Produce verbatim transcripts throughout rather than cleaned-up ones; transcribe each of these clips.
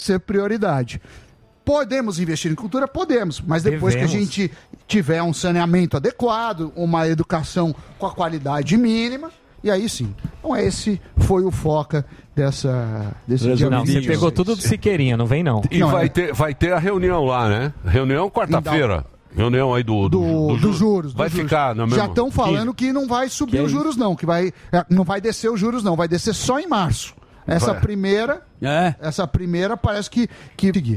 ser prioridade. Podemos investir em cultura? Podemos, mas depois Devemos. que a gente tiver um saneamento adequado, uma educação com a qualidade mínima, e aí sim. Então esse foi o foco dessa, desse dia. Não, você pegou tudo do Siqueirinha, não vem não. E não, vai, é... ter, vai ter a reunião lá, né? Reunião quarta-feira. Reunião aí do, do, do, do, do juros. Vai do ficar juros. no mesmo... Já estão falando que... que não vai subir que os juros, não. Que vai, não vai descer os juros, não. Vai descer só em março. Essa vai. primeira... É. Essa primeira parece que... que...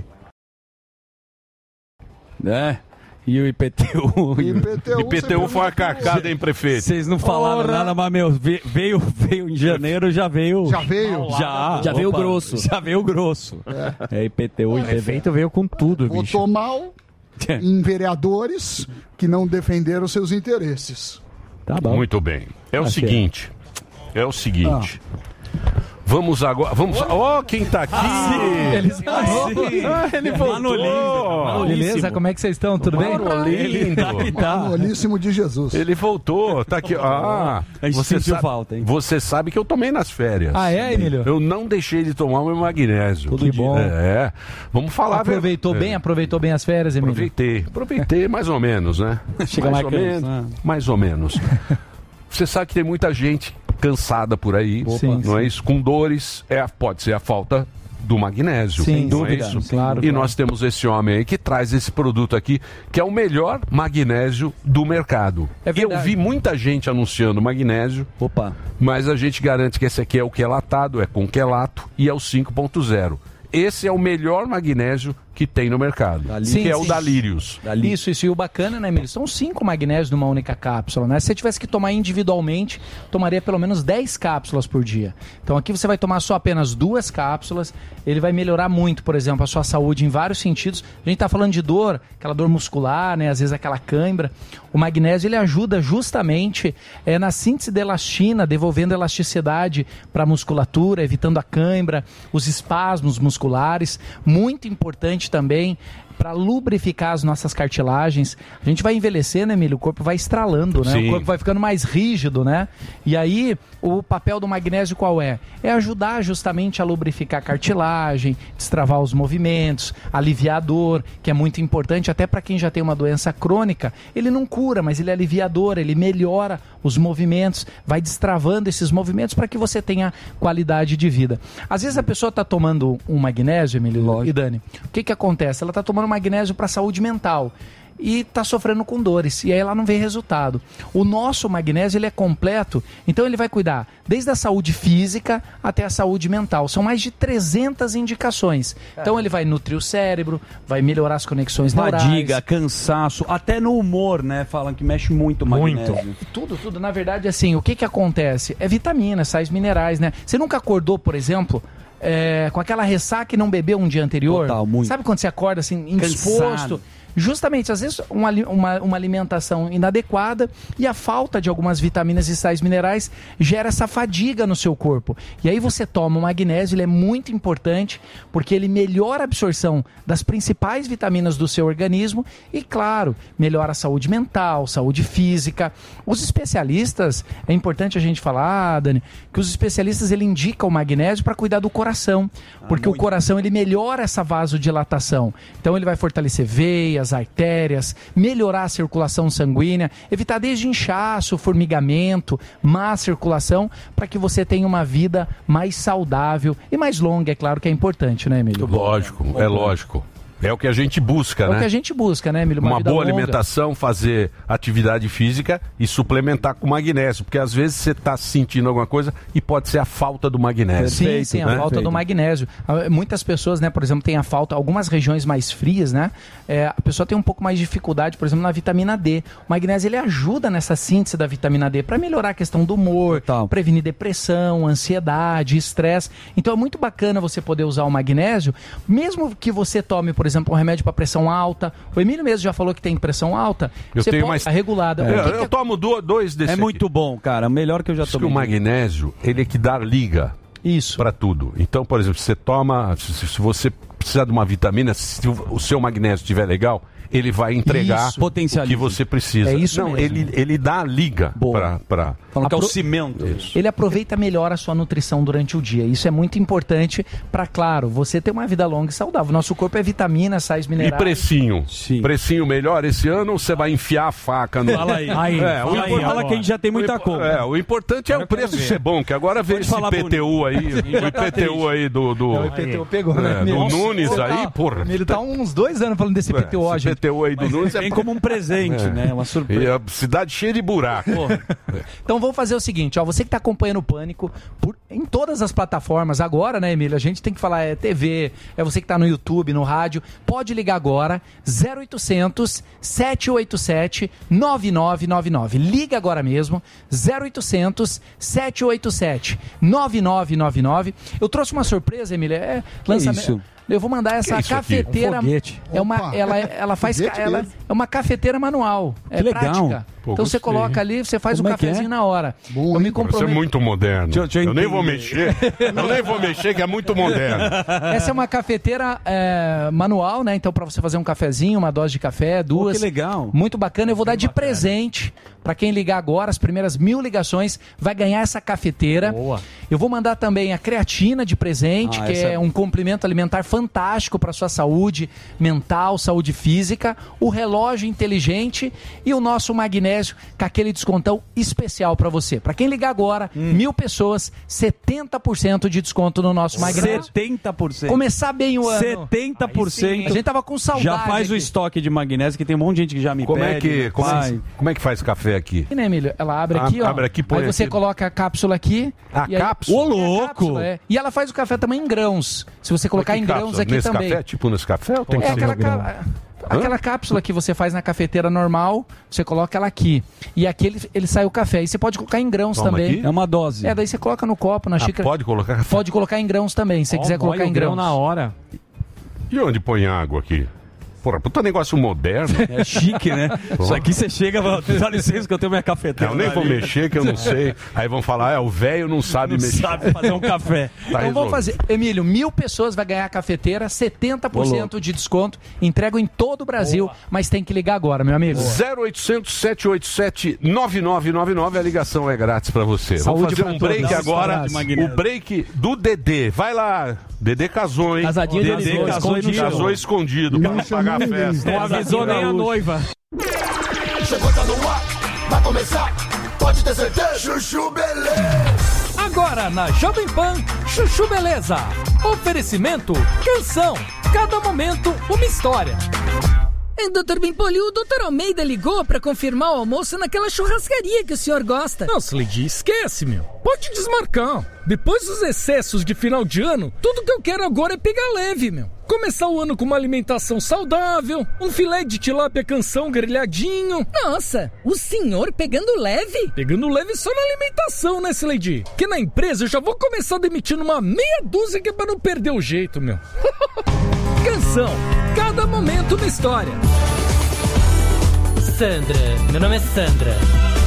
É... E o I P T U. I P T U, I P T U foi uma cacada, hein, prefeito? Vocês não falaram Ora. nada, mas, meu, veio, veio em janeiro, já veio. Já veio? Já. Já veio grosso. Já veio grosso. É, é I P T U. O prefeito veio com tudo, Votou bicho. mal em vereadores que não defenderam seus interesses. Tá bom. Muito bem. É o Achei. seguinte. É o seguinte. Ah. Vamos agora. Vamos. Ó, oh, quem tá aqui! Ah, ele, ah, ele voltou! Beleza? Como é que vocês estão? Tudo bem? Manolindo. Tá. Manolíssimo de Jesus. Ele voltou, tá aqui. Ah, você sabe, falta, hein? Você sabe que eu tomei nas férias. Ah, é, Emílio? Eu não deixei de tomar o meu magnésio. Tudo que bom. É. Vamos falar. Aproveitou velho. bem? É. Aproveitou bem as férias, Emílio? Aproveitei. Aproveitei mais ou menos, né? Chega mais mais ou menos. menos. Mais ou menos. Você sabe que tem muita gente cansada por aí, sim, não sim. é isso? Com dores, é, pode ser a falta do magnésio. Sem não dúvida, é isso? claro. E claro. nós temos esse homem aí que traz esse produto aqui, que é o melhor magnésio do mercado. É verdade. Eu vi muita gente anunciando magnésio, Opa. mas a gente garante que esse aqui é o quelatado, é com quelato e é o cinco ponto zero. Esse é o melhor magnésio que tem no mercado, Sim, que é sim. o Dalírios. Isso, isso. E o bacana, né, Emílio? São cinco magnésios numa única cápsula, né? Se você tivesse que tomar individualmente, tomaria pelo menos dez cápsulas por dia. Então aqui você vai tomar só apenas duas cápsulas, ele vai melhorar muito, por exemplo, a sua saúde em vários sentidos. A gente tá falando de dor, aquela dor muscular, né? Às vezes aquela cãibra. O magnésio, ele ajuda justamente é, na síntese de elastina, devolvendo elasticidade para a musculatura, evitando a cãibra, os espasmos musculares. Muito importante também para lubrificar as nossas cartilagens. A gente vai envelhecendo, né, Emílio? O corpo vai estralando, né? Sim. O corpo vai ficando mais rígido, né? E aí, o papel do magnésio qual é? É ajudar justamente a lubrificar a cartilagem, destravar os movimentos, aliviar a dor, que é muito importante até para quem já tem uma doença crônica. Ele não cura, mas ele alivia a dor, ele melhora os movimentos, vai destravando esses movimentos para que você tenha qualidade de vida. Às vezes a pessoa está tomando um magnésio, Emílio Lógico. e Dani, o que que acontece? Ela está tomando magnésio para a saúde mental e está sofrendo com dores, e aí ela não vê resultado. O nosso magnésio, ele é completo, então ele vai cuidar desde a saúde física até a saúde mental. São mais de trezentas indicações. Então ele vai nutrir o cérebro, vai melhorar as conexões neurais. Fadiga, cansaço, até no humor, né? Falam que mexe muito o magnésio. Muito. Tudo, tudo. Na verdade, assim, o que que acontece? É vitamina, sais minerais, né? Você nunca acordou, por exemplo... É, com aquela ressaca e não bebeu um dia anterior? Total, muito. Sabe quando você acorda assim, indisposto? Cansado. Justamente, às vezes, uma, uma, uma alimentação inadequada e a falta de algumas vitaminas e sais minerais gera essa fadiga no seu corpo. E aí você toma o magnésio, ele é muito importante porque ele melhora a absorção das principais vitaminas do seu organismo e, claro, melhora a saúde mental, saúde física. Os especialistas, é importante a gente falar, Dani, que os especialistas ele indicam o magnésio para cuidar do coração, porque ah, o coração ele melhora essa vasodilatação. Então ele vai fortalecer veias, as artérias, melhorar a circulação sanguínea, evitar desde inchaço, formigamento, má circulação, para que você tenha uma vida mais saudável e mais longa, é claro que é importante, né, Emílio? Lógico, é lógico. É o que a gente busca, é né? É o que a gente busca, né, Emílio? Uma, uma boa longa. alimentação, fazer atividade física e suplementar com magnésio, porque às vezes você está sentindo alguma coisa e pode ser a falta do magnésio. Sim, Perfeito, sim, a né? falta Perfeito. do magnésio. Muitas pessoas, né, por exemplo, têm a falta, algumas regiões mais frias, né? É, a pessoa tem um pouco mais de dificuldade, por exemplo, na vitamina D. O magnésio, ele ajuda nessa síntese da vitamina D para melhorar a questão do humor, Total. prevenir depressão, ansiedade, estresse. Então é muito bacana você poder usar o magnésio, mesmo que você tome, por exemplo, um remédio para pressão alta. O Emílio mesmo já falou que tem pressão alta. Eu você tenho pode mais... regulada. É, eu, eu tomo dois desse É aqui. muito bom, cara. O melhor que eu já tomei. Que o magnésio, ele é que dá liga. Isso. Para tudo. Então, por exemplo, você toma... Se, se você precisar de uma vitamina, se o seu magnésio estiver legal, ele vai entregar Isso. o que você precisa. É isso Não, mesmo. ele, ele dá a liga para... Pra... Falando que é o Apro- cimento. Ele aproveita melhor a sua nutrição durante o dia. Isso é muito importante para, claro, você ter uma vida longa e saudável. Nosso corpo é vitamina, sais E minerais. precinho? Sim. Precinho melhor esse ano ou você vai enfiar a faca no... Fala aí. Aí, É, o fala aí, impor- Fala que a gente já tem muita o impo- compra. É, o importante é o preço ser bom, que agora veio Pode esse falar I P T U aí, o I P T U aí do... do... O I P T U pegou, né? É, do Nossa, Nunes você aí, tá- porra. Ele tá uns dois anos falando desse I P T U, É, esse gente. I P T U aí do Nunes é... Vem como um presente, né? Uma E surpresa. a cidade cheia de buraco. Então vamos fazer o seguinte, ó, você que tá acompanhando o Pânico por- em todas as plataformas agora, né, Emílio? A gente tem que falar, é T V, é você que tá no YouTube, no rádio, pode ligar agora, zero oitocentos, sete oito sete, nove nove nove nove. Liga agora mesmo, zero oitocentos, sete oito sete, nove nove nove nove. Eu trouxe uma surpresa, Emílio, é lançamento... isso? Eu vou mandar essa Que isso aqui? cafeteira. Um foguete. É uma, Opa. ela, ela faz. Foguete Ela, mesmo. é uma cafeteira manual. É legal. prática. Pô, então você gostei. coloca ali, você faz Como o é que cafezinho é? na hora. Bom, eu me hein? Você é comprometo. muito moderno. Deixa eu- deixa eu eu nem vou entender. mexer. Eu nem vou mexer, que é muito moderno. Essa é uma cafeteira é, manual, né? Então, para você fazer um cafezinho, uma dose de café, duas. que legal. Muito bacana. Eu vou dar de presente para quem ligar agora, as primeiras mil ligações, vai ganhar essa cafeteira. Boa. Eu vou mandar também a creatina de presente, Ah, que essa é é- um complemento alimentar fantástico para sua saúde mental, saúde física, o relógio inteligente e o nosso magnésio com aquele descontão especial para você. Para quem ligar agora, Hum. mil pessoas, setenta por cento de desconto no nosso magnésio. setenta por cento. Começar bem o ano. setenta por A cento. gente tava com saudade. Já faz o aqui. estoque de magnésio, que tem um monte de gente que já me Como é pede. que, como, é, Pai. como é que faz café aqui? Né, Emílio? Ela abre aqui, Ah, ó. abre aqui, põe aí você aqui. coloca a cápsula aqui. A e aí- cápsula? Ô, É a louco! cápsula, é. E ela faz o café também em grãos. Se você colocar Mas que em grãos cápsula? aqui nesse também. café? Tipo nesse café? Ou tem que É ser aquela, no grão? ca- aquela cápsula que você faz na cafeteira normal, você coloca ela aqui. E aqui ele, ele sai o café. E você pode colocar em grãos Toma também. aqui? É uma dose. É, daí você coloca no copo, na Ah, xícara. pode colocar café? Pode colocar em grãos também, se você quiser colocar em grãos. na hora. E onde põe água aqui? Porra, puta negócio moderno. É chique, né? Isso aqui você chega e fala, dá licença que eu tenho minha cafeteira. Eu nem vou ali. mexer, que eu não sei. Aí vão falar, é, o velho não sabe Não mexer. sabe fazer um café. Tá Então resolvido. vamos fazer. Emílio, mil pessoas vai ganhar a cafeteira, setenta por Ô, cento louco. de desconto. Entrego em todo o Brasil, mas tem que ligar agora, meu amigo. zero oitocentos, sete oito sete, nove nove nove nove, a ligação é grátis pra você. Saúde Vamos fazer pra um todos. break Dá um agora, estourado de magnésio. o break do Dedê. Vai lá, Dedê casou, hein? Casadinho de Dedê Lisboa, casou, escondido. casou escondido pra não pagar a festa. Não avisou nem a noiva. Chegou, tá no ar, vai começar, pode ter certeza. Chuchu Beleza. Agora na Jovem Pan, Chuchu Beleza. Oferecimento, canção. Cada momento, uma história. doutor Bimpoli, o doutor Almeida ligou pra confirmar o almoço naquela churrascaria que o senhor gosta. Nossa, Lady, esquece, meu. Pode desmarcar. Depois dos excessos de final de ano, tudo que eu quero agora é pegar leve, meu. Começar o ano com uma alimentação saudável, um filé de tilápia canção grelhadinho. Nossa, o senhor pegando leve? Pegando leve só na alimentação, né, Lady? Que na empresa eu já vou começar demitindo uma meia dúzia que é pra não perder o jeito, meu. Canção. Cada momento uma história. Sandra, meu nome é Sandra.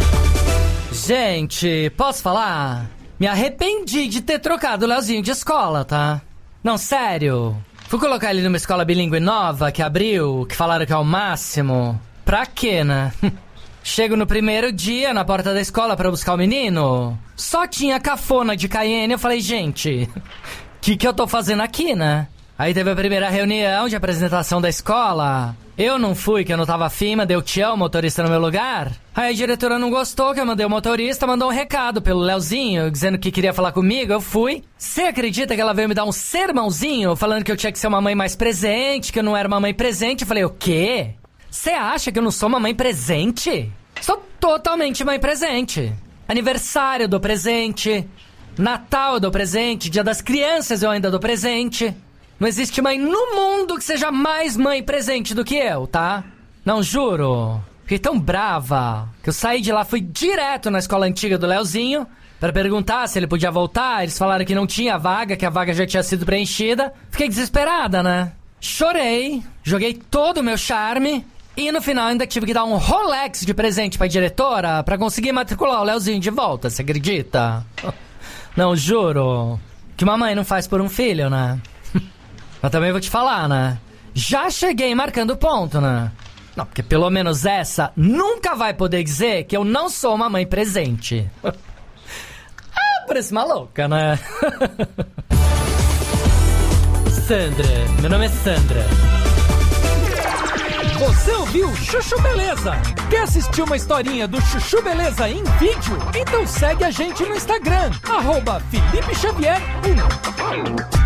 Gente, posso falar? Me arrependi de ter trocado o Leozinho de escola, tá? Não, sério. Fui colocar ele numa escola bilíngue nova que abriu, que falaram que é o máximo. Pra quê, né? Chego no primeiro dia na porta da escola pra buscar o menino. Só tinha cafona de Cayenne. Eu falei, gente, o que que eu tô fazendo aqui, né? Aí teve a primeira reunião de apresentação da escola. Eu não fui, que eu não tava afim, mandei o Tião, o motorista, no meu lugar. Aí a diretora não gostou, que eu mandei o motorista, mandou um recado pelo Leozinho, dizendo que queria falar comigo. Eu fui. Você acredita que ela veio me dar um sermãozinho, falando que eu tinha que ser uma mãe mais presente, que eu não era uma mãe presente? Eu falei, o quê? Você acha que eu não sou uma mãe presente? Sou totalmente mãe presente. Aniversário eu dou presente, Natal eu dou presente, Dia das Crianças eu ainda dou presente. Não existe mãe no mundo que seja mais mãe presente do que eu, tá? Não, juro. Fiquei tão brava que eu saí de lá, fui direto na escola antiga do Leozinho pra perguntar se ele podia voltar. Eles falaram que não tinha vaga, que a vaga já tinha sido preenchida. Fiquei desesperada, né? Chorei, joguei todo o meu charme e no final ainda tive que dar um Rolex de presente pra diretora pra conseguir matricular o Leozinho de volta, você acredita? Não, juro. Que uma mãe não faz por um filho, né? Mas também vou te falar, né? Já cheguei marcando ponto, né? Não, porque pelo menos essa nunca vai poder dizer que eu não sou uma mãe presente. Ah, parece maluca, né? Sandra, meu nome é Sandra. Você ouviu Chuchu Beleza? Quer assistir uma historinha do Chuchu Beleza em vídeo? Então segue a gente no Instagram, arroba Felipe Xavier um.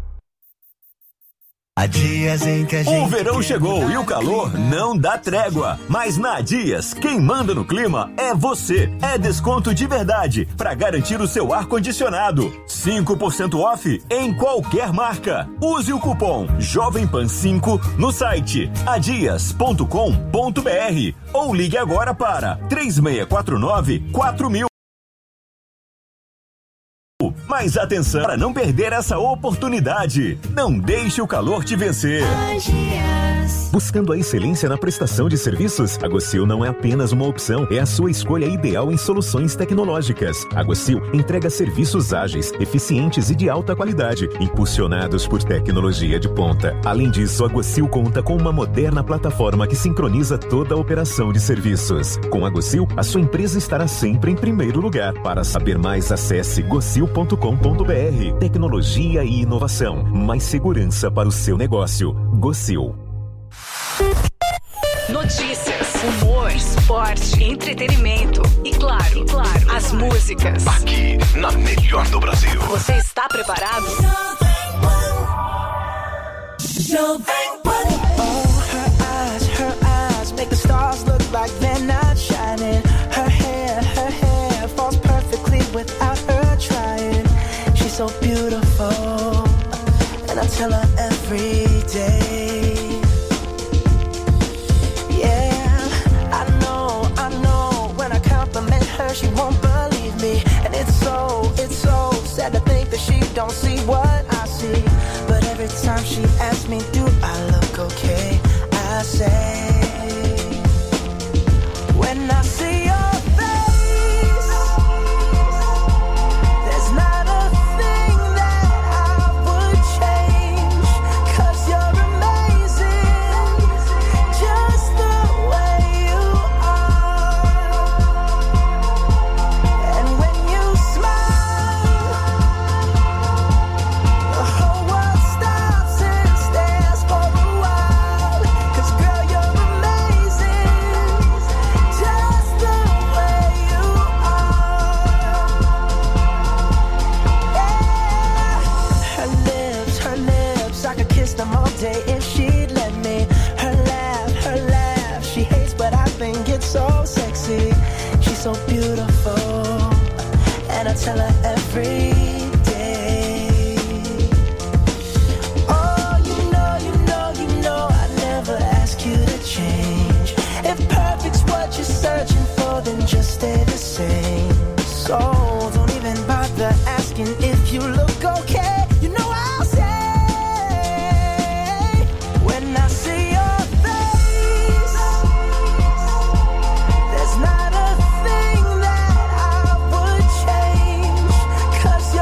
Há dias em que a gente... O verão chegou e o calor não dá trégua. Mas na Dias, quem manda no clima é você. É desconto de verdade para garantir o seu ar-condicionado. cinco por cento off em qualquer marca. Use o cupom Jovem Pan cinco no site adias ponto com ponto br ou ligue agora para três seis quatro nove quatro mil. Mas atenção para não perder essa oportunidade. Não deixe o calor te vencer. Buscando a excelência na prestação de serviços, a Gocil não é apenas uma opção, é a sua escolha ideal em soluções tecnológicas. A Gocil entrega serviços ágeis, eficientes e de alta qualidade, impulsionados por tecnologia de ponta. Além disso, a Gocil conta com uma moderna plataforma que sincroniza toda a operação de serviços. Com a Gocil, a sua empresa estará sempre em primeiro lugar. Para saber mais, acesse gocil ponto com ponto br. Tecnologia e inovação. Mais segurança para o seu negócio. Gocil. Notícias, humor, esporte, entretenimento e claro, claro, as músicas. Aqui na melhor do Brasil. Você está preparado? Jovem Pan. Oh, her eyes, her eyes make the stars look like they're not shining. Her hair, her hair falls perfectly without her trying. She's so beautiful, and I tell her every day. She won't believe me, and it's so, it's so sad to think that she don't see what I see. But every time she asks me, do I look okay? I say, when I see your face, there's not a thing that I would change, 'cause you're amazing, just the way you are. Day if she'd let me. Her laugh, her laugh, she hates but I think it's so sexy. She's so beautiful, and I tell her every day. Oh, you know, you know, you know I never ask you to change. If perfect's what you're searching for, then just stay the same. So don't even bother asking if you look okay. You know I'll say, when I see your face, there's not a thing that I would change, 'cause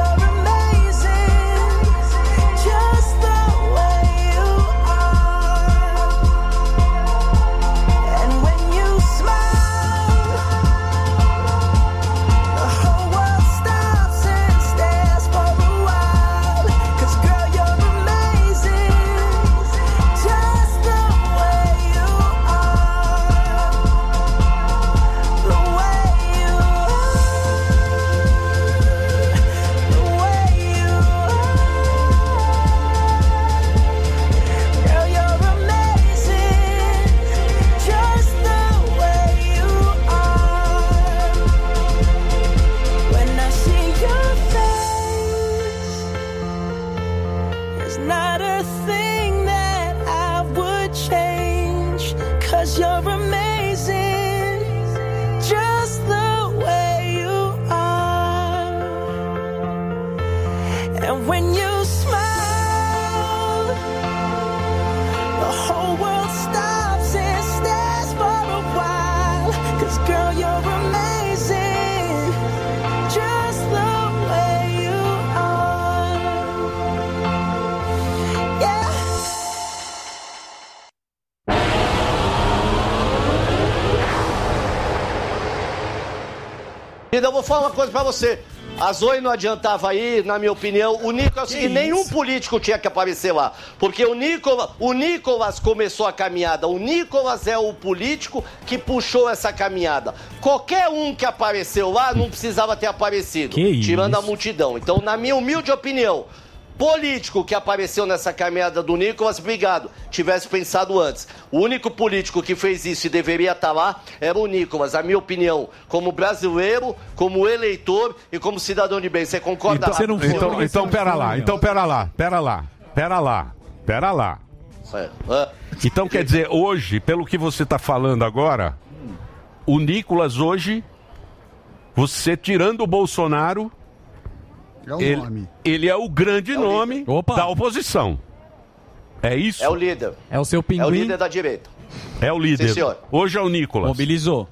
vou falar uma coisa pra você. A Zoe não adiantava ir, na minha opinião. O Nicolas, que nenhum político tinha que aparecer lá. Porque o Nicolas, o Nicolas começou a caminhada. O Nicolas é o político que puxou essa caminhada. Qualquer um que apareceu lá não precisava ter aparecido. Que tirando isso? a multidão. Então, na minha humilde opinião, político que apareceu nessa caminhada do Nicolas, obrigado, tivesse pensado antes. O único político que fez isso e deveria estar lá era o Nicolas, a minha opinião, como brasileiro, como eleitor e como cidadão de bem. Você concorda? Então, então, então pera lá, então pera lá, pera lá, pera lá, pera lá. É, é. Então quer dizer, hoje, pelo que você está falando agora, o Nicolas hoje, você tirando o Bolsonaro, É o ele, nome. ele é o grande É o nome da oposição. É isso? É o líder. É o seu pinguim. É o líder da direita. É o líder. Sim, senhor. Hoje é o Nicolas. Mobilizou.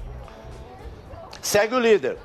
Segue o líder.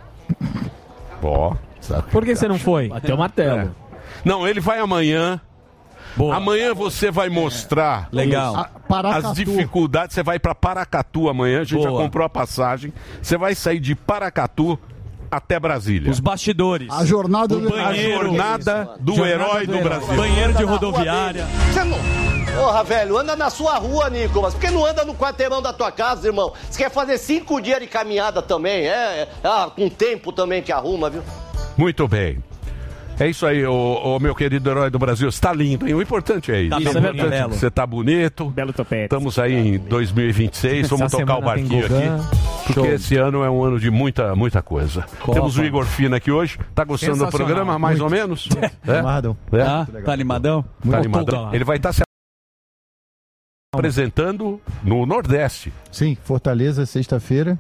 Ó. Por que você não foi? Bateu o martelo. É. Não, ele vai amanhã. Boa. Amanhã você vai mostrar Legal. os- A- Paracatu. as dificuldades. Você vai para Paracatu amanhã. A gente Boa. já comprou a passagem. Você vai sair de Paracatu até Brasília. Os bastidores. A jornada O do a jornada do Jornada herói do do herói. Brasil. Banheiro de Anda na rua rodoviária. dele. Você não... Porra, velho, anda na sua rua, Nicolas. Por que não anda no quarteirão da tua casa, irmão? Você quer fazer cinco dias de caminhada também? É, é ah, com tempo também que arruma, viu? Muito bem. É isso aí, ô, ô, meu querido herói do Brasil. Você tá lindo, hein? O importante é isso. Tá o belo, importante é belo. que você tá bonito. Belo topete. Estamos aí em dois mil e vinte e seis. Vamos Essa tocar o semana tem barquinho Gogã. aqui. Porque Show. esse ano é um ano de muita, muita coisa. Copa. Temos o Igor Fina aqui hoje. Tá gostando do Sensacional. programa, mais ou menos? É? Amarradão. É? Tá? Tá animadão? Tá animadão. Ele vai estar se apresentando no Nordeste. Sim, Fortaleza, sexta-feira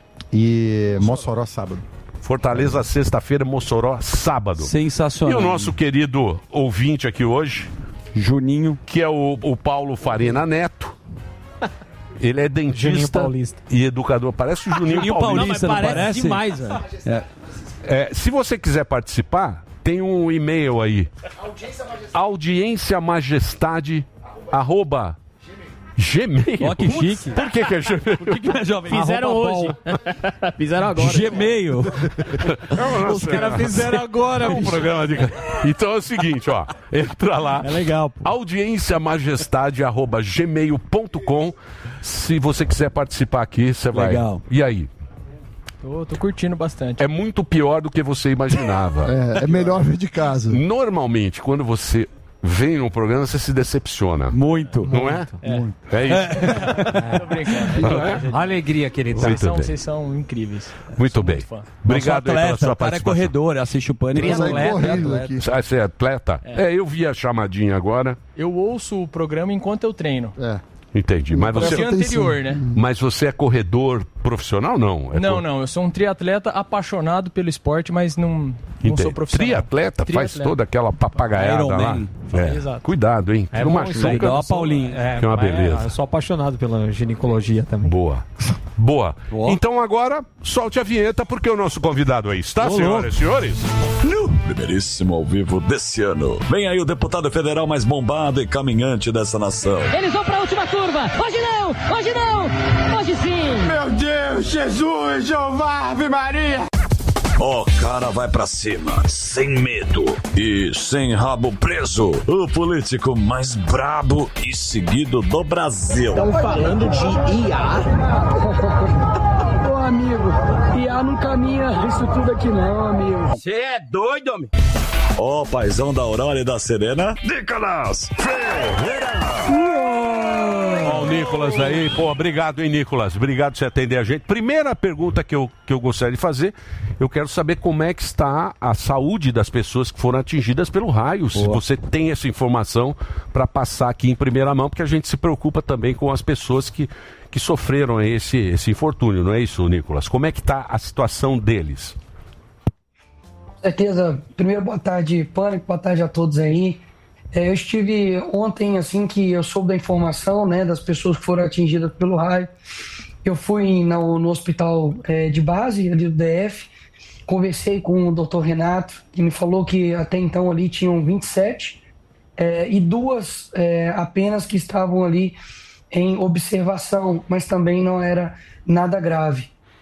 e Mossoró, sábado. Fortaleza, sexta-feira, Mossoró, sábado. Sensacional. E o nosso querido ouvinte aqui hoje, Juninho, que é o, o Paulo Farina Neto. Ele é Juninho dentista Paulista. e educador. Parece o Juninho, Juninho Paulista. Paulista, Não, não mas parece? parece demais, velho. É. É, se você quiser participar, tem um e-mail aí. Audiência Majestade, arroba Gmail. Ó, que chique. Por que, que é Gmail? Por que, que não é jovem? Fizeram Arroba hoje. bom. Fizeram agora. Gmail. Os caras fizeram agora, é um bicho. programa de... Então é o seguinte, ó. Entra lá. É legal, pô. Audiênciamajestade arroba gmail ponto com. Se você quiser participar aqui, você vai. Legal. E aí? Tô, tô curtindo bastante. É muito pior do que você imaginava. É, é melhor vir de casa. Normalmente, quando você vem no programa, você se decepciona. Muito. Não é? É. É isso. Tô brincando. Não é? A alegria que ele dá. Vocês são, bem. vocês são incríveis. Muito bem. fã. Obrigado Nosso aí pela atleta, sua o cara é participação. corredor, assiste o Pânico. Sai atleta, correndo atleta. aqui. Ah, você é atleta? É. eu vi a chamadinha agora. Eu ouço o programa enquanto eu treino. É. Entendi. Mas No você, dia anterior, né? mas você é corredor profissional? Não. É Não, cor- não. Eu sou um triatleta apaixonado pelo esporte, mas não, não Entendi. sou profissional. Triatleta, faz Triatleta. toda aquela papagaiada Iron lá. Man. É. Exato. Cuidado, hein? É não bom isso aí, machuca. igual a Paulinho. É, Que é uma mas beleza. Eu sou apaixonado pela ginecologia também. Boa. Boa. Ó. Então agora, solte a vinheta, porque o nosso convidado aí está, Ô, senhoras e senhores? No primeiríssimo ao vivo desse ano. Vem aí o deputado federal mais bombado e caminhante dessa nação. Eles vão para a última curva. Hoje não, hoje não, hoje sim. Meu Deus, Jesus, Jeová, Ave Maria. O cara vai pra cima, sem medo e sem rabo preso. O político mais brabo e seguido do Brasil. Estão falando de I A? Ô, amigo, I A não caminha isso tudo aqui não, amigo. Você é doido, homem? O paizão da Aurora e da Serena, Nicolas Ferreira. Ó, o Nicolas aí. Pô, obrigado, hein, Nicolas? Obrigado por você atender a gente. Primeira pergunta que eu, que eu gostaria de fazer, eu quero saber como é que está a saúde das pessoas que foram atingidas pelo raio. Se você tem essa informação para passar aqui em primeira mão, porque a gente se preocupa também com as pessoas que, que sofreram esse, esse infortúnio, não é isso, Nicolas? Como é que está a situação deles? Com certeza. Primeiro, boa tarde, Pânico, boa tarde a todos aí. É, eu estive ontem, assim que eu soube da informação, né, das pessoas que foram atingidas pelo raio. Eu fui no, no hospital é, de base, ali do D F, conversei com o doutor Renato, que me falou que até então ali tinham vinte e sete, é, e duas é, apenas que estavam ali em observação, mas também não era nada grave.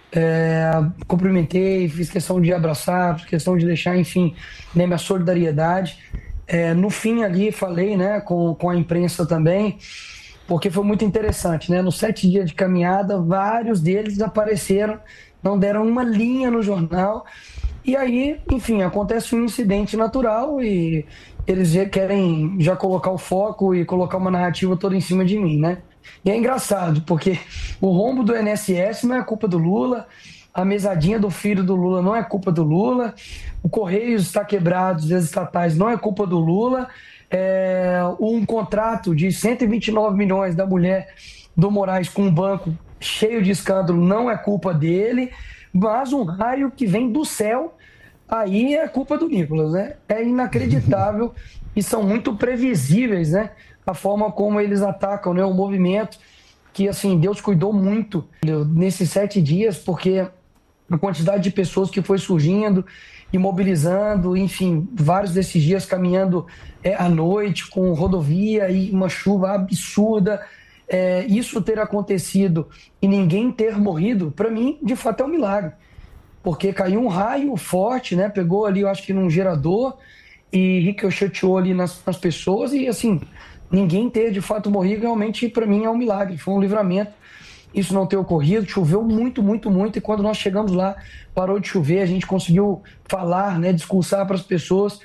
É, cumprimentei, fiz questão de abraçar, fiz questão de deixar, enfim, né, minha solidariedade. É, no fim ali falei, né, com, com a imprensa também, porque foi muito interessante, né? Nos sete dias de caminhada, vários deles desapareceram, não deram uma linha no jornal. E aí, enfim, acontece um incidente natural e eles já querem já colocar o foco e colocar uma narrativa toda em cima de mim, né? E é engraçado, porque o rombo do I N S S não é culpa do Lula, a mesadinha do filho do Lula não é culpa do Lula, o Correios está quebrado, as estatais não é culpa do Lula, é, um contrato de cento e vinte e nove milhões da mulher do Moraes com um banco cheio de escândalo não é culpa dele, mas um raio que vem do céu, aí é culpa do Nicolas, né? É inacreditável e são muito previsíveis, né? A forma como eles atacam, né? O movimento, que assim, Deus cuidou muito nesses sete dias, porque a quantidade de pessoas que foi surgindo e mobilizando, enfim, vários desses dias caminhando é, à noite com rodovia e uma chuva absurda, é, isso ter acontecido e ninguém ter morrido, para mim, de fato é um milagre, porque caiu um raio forte, né? Pegou ali, eu acho que num gerador e ricocheteou ali nas, nas pessoas e assim, ninguém ter de fato morrido, realmente para mim é um milagre, foi um livramento isso não ter ocorrido. Choveu muito, muito, muito, e quando nós chegamos lá, parou de chover, a gente conseguiu falar, né, discursar para as pessoas.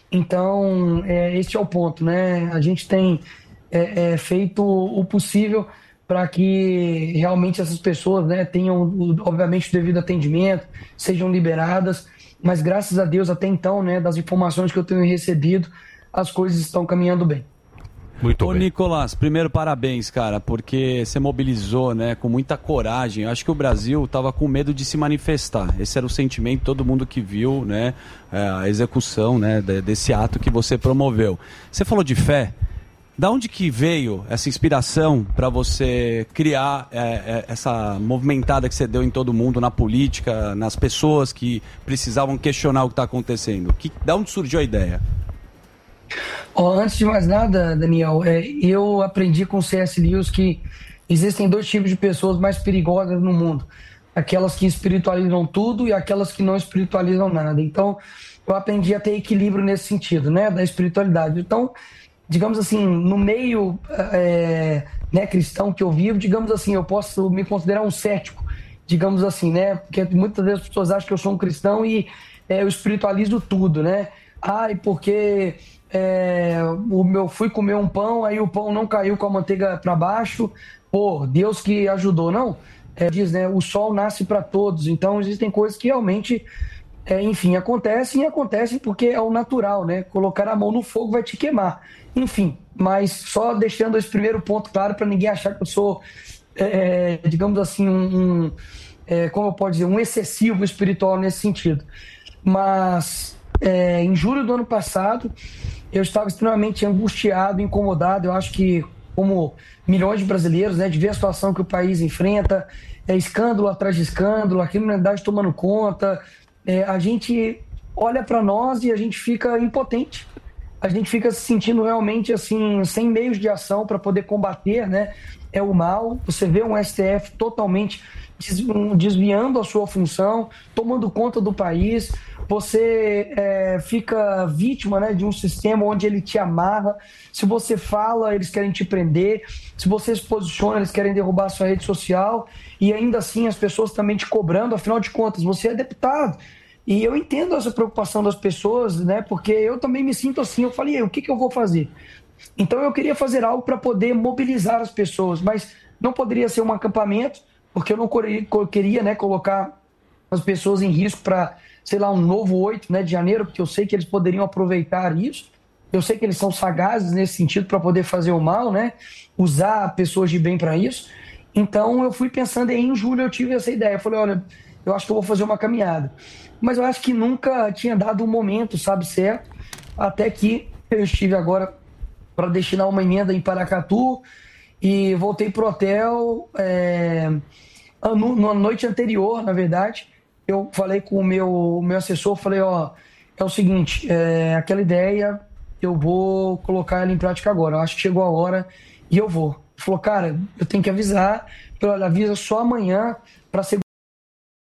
Então, é, esse é o ponto, né? A gente tem é, é, feito o possível para que realmente essas pessoas, né, tenham, obviamente, o devido atendimento, sejam liberadas, mas graças a Deus, até então, né, das informações que eu tenho recebido, as coisas estão caminhando bem. Muito Ô, bem. Nicolas, primeiro parabéns, cara, porque você mobilizou, né, com muita coragem. Eu acho que o Brasil estava com medo de se manifestar. Esse era o sentimento de todo mundo que viu, né, a execução, né, desse ato que você promoveu. Você falou de fé. Da onde que veio essa inspiração para você criar é, é, essa movimentada que você deu em todo mundo, na política, nas pessoas que precisavam questionar o que está acontecendo? Que, da onde surgiu a ideia? Oh, antes de mais nada, Daniel, é, eu aprendi com o C S. Lewis que existem dois tipos de pessoas mais perigosas no mundo. Aquelas que espiritualizam tudo e aquelas que não espiritualizam nada. Então, eu aprendi a ter equilíbrio nesse sentido, né, da espiritualidade. Então, digamos assim, no meio é, né, cristão que eu vivo, digamos assim, eu posso me considerar um cético, digamos assim, né, porque muitas vezes as pessoas acham que eu sou um cristão e é, eu espiritualizo tudo, né. Ai, porque é, o meu, fui comer um pão, aí o pão não caiu com a manteiga para baixo, pô, Deus que ajudou. Não, é, diz, né, o sol nasce para todos, então existem coisas que realmente, é, enfim, acontecem e acontecem porque é o natural, né, colocar a mão no fogo vai te queimar, enfim, mas só deixando esse primeiro ponto claro para ninguém achar que eu sou, é, digamos assim, um, um é, como eu posso dizer, um excessivo espiritual nesse sentido. Mas é, em julho do ano passado eu estava extremamente angustiado, incomodado. Eu acho que, como milhões de brasileiros, né, de ver a situação que o país enfrenta, é, escândalo atrás de escândalo, a criminalidade tomando conta, é, a gente olha para nós e a gente fica impotente. A gente fica se sentindo realmente assim, sem meios de ação para poder combater, né, é o mal. Você vê um S T F totalmente desviando a sua função, tomando conta do país. Você é, fica vítima, né, de um sistema onde ele te amarra. Se você fala, eles querem te prender. Se você se posiciona, eles querem derrubar a sua rede social. E ainda assim as pessoas também te cobrando. Afinal de contas, você é deputado. E eu entendo essa preocupação das pessoas, né, porque eu também me sinto assim. Eu falei, o que, que eu vou fazer? Então eu queria fazer algo para poder mobilizar as pessoas, mas não poderia ser um acampamento, porque eu não queria, né, colocar as pessoas em risco para, sei lá, um novo oito, né, de janeiro, porque eu sei que eles poderiam aproveitar isso. Eu sei que eles são sagazes nesse sentido para poder fazer o mal, né, usar pessoas de bem para isso. Então eu fui pensando, e em julho eu tive essa ideia. Eu falei, olha, eu acho que eu vou fazer uma caminhada. Mas eu acho que nunca tinha dado um momento, sabe, certo? Até que eu estive agora para destinar uma emenda em Paracatu e voltei pro hotel é, no, na noite anterior, na verdade. Eu falei com o meu, meu assessor, falei, ó, é o seguinte, é, aquela ideia eu vou colocar ela em prática agora, eu acho que chegou a hora e eu vou. Ele falou, cara, eu tenho que avisar, ele avisa só amanhã para ser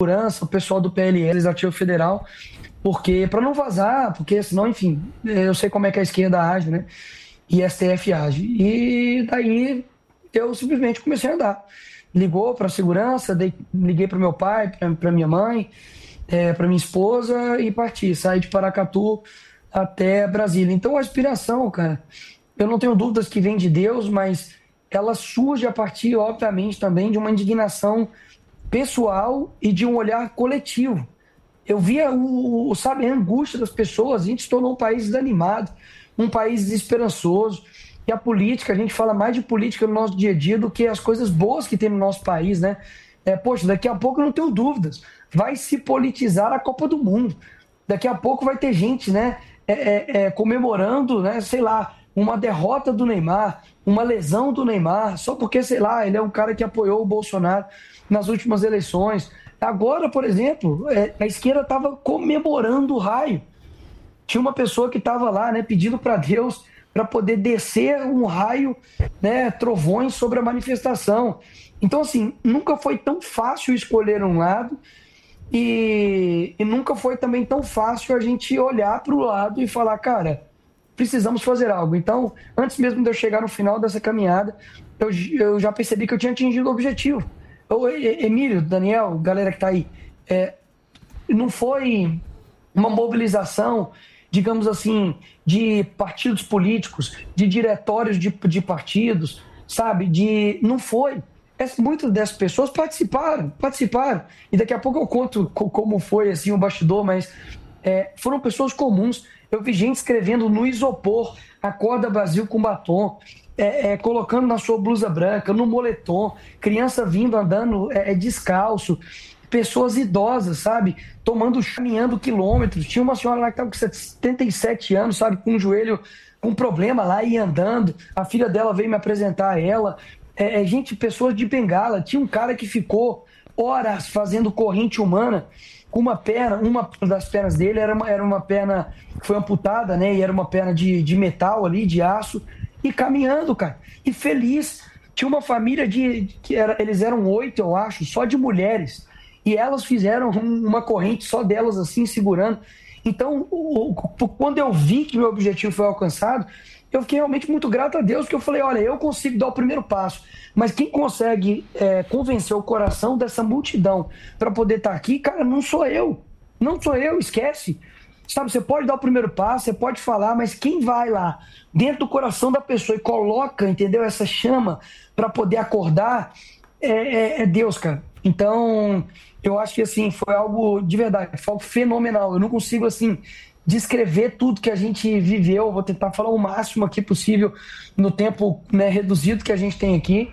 segurança, o pessoal do P L L, Legislativo Federal, porque para não vazar, porque senão, enfim, eu sei como é que a esquerda age, né? E S T F age. E daí eu simplesmente comecei a andar. Ligou para a segurança, dei, liguei para meu pai, para minha mãe, é, para minha esposa e parti. Saí de Paracatu até Brasília. Então a inspiração, cara, eu não tenho dúvidas que vem de Deus, mas ela surge a partir, obviamente, também de uma indignação pessoal e de um olhar coletivo. Eu via o, o, sabe, a angústia das pessoas. A gente se tornou um país desanimado, um país desesperançoso. E a política, a gente fala mais de política no nosso dia a dia do que as coisas boas que tem no nosso país, né? É, poxa, daqui a pouco eu não tenho dúvidas, vai se politizar a Copa do Mundo. Daqui a pouco vai ter gente, né, é, é, é, comemorando, né, sei lá, uma derrota do Neymar, uma lesão do Neymar, só porque, sei lá, ele é um cara que apoiou o Bolsonaro nas últimas eleições. Agora, por exemplo, é, a esquerda estava comemorando o raio. Tinha uma pessoa que estava lá, né, pedindo para Deus para poder descer um raio, né, trovões sobre a manifestação. Então, assim, nunca foi tão fácil escolher um lado e, e nunca foi também tão fácil a gente olhar para o lado e falar, cara, precisamos fazer algo. Então, antes mesmo de eu chegar no final dessa caminhada, eu, eu já percebi que eu tinha atingido o objetivo. Eu, Emílio, Daniel, galera que está aí, é, não foi uma mobilização, digamos assim, de partidos políticos, de diretórios de, de partidos, sabe? De, não foi. Muitas dessas pessoas participaram, participaram. E daqui a pouco eu conto como foi assim, o bastidor, mas é, foram pessoas comuns. Eu vi gente escrevendo no isopor, Acorda Brasil com batom, é, é, colocando na sua blusa branca, no moletom, criança vindo andando é, é, descalço, pessoas idosas, sabe? Tomando, caminhando quilômetros. Tinha uma senhora lá que estava com setenta e sete anos, sabe? Com o joelho com problema lá e andando. A filha dela veio me apresentar a ela. É, é, gente, pessoas de bengala. Tinha um cara que ficou horas fazendo corrente humana com uma perna, uma das pernas dele era uma, era uma perna que foi amputada, né? E era uma perna de, de metal ali, de aço. E caminhando, cara. E feliz. Tinha uma família de... que era, eles eram oito, eu acho, só de mulheres. E elas fizeram uma corrente só delas, assim, segurando. Então, o, o, quando eu vi que meu objetivo foi alcançado, eu fiquei realmente muito grato a Deus, porque eu falei, olha, eu consigo dar o primeiro passo, mas quem consegue é, convencer o coração dessa multidão para poder estar aqui, cara, não sou eu. Não sou eu, esquece. Sabe, você pode dar o primeiro passo, você pode falar, mas quem vai lá dentro do coração da pessoa e coloca, entendeu, essa chama para poder acordar, é, é, é Deus, cara. Então, eu acho que, assim, foi algo de verdade, foi algo fenomenal. Eu não consigo, assim, descrever tudo que a gente viveu. Vou tentar falar o máximo aqui possível no tempo, né, reduzido que a gente tem aqui.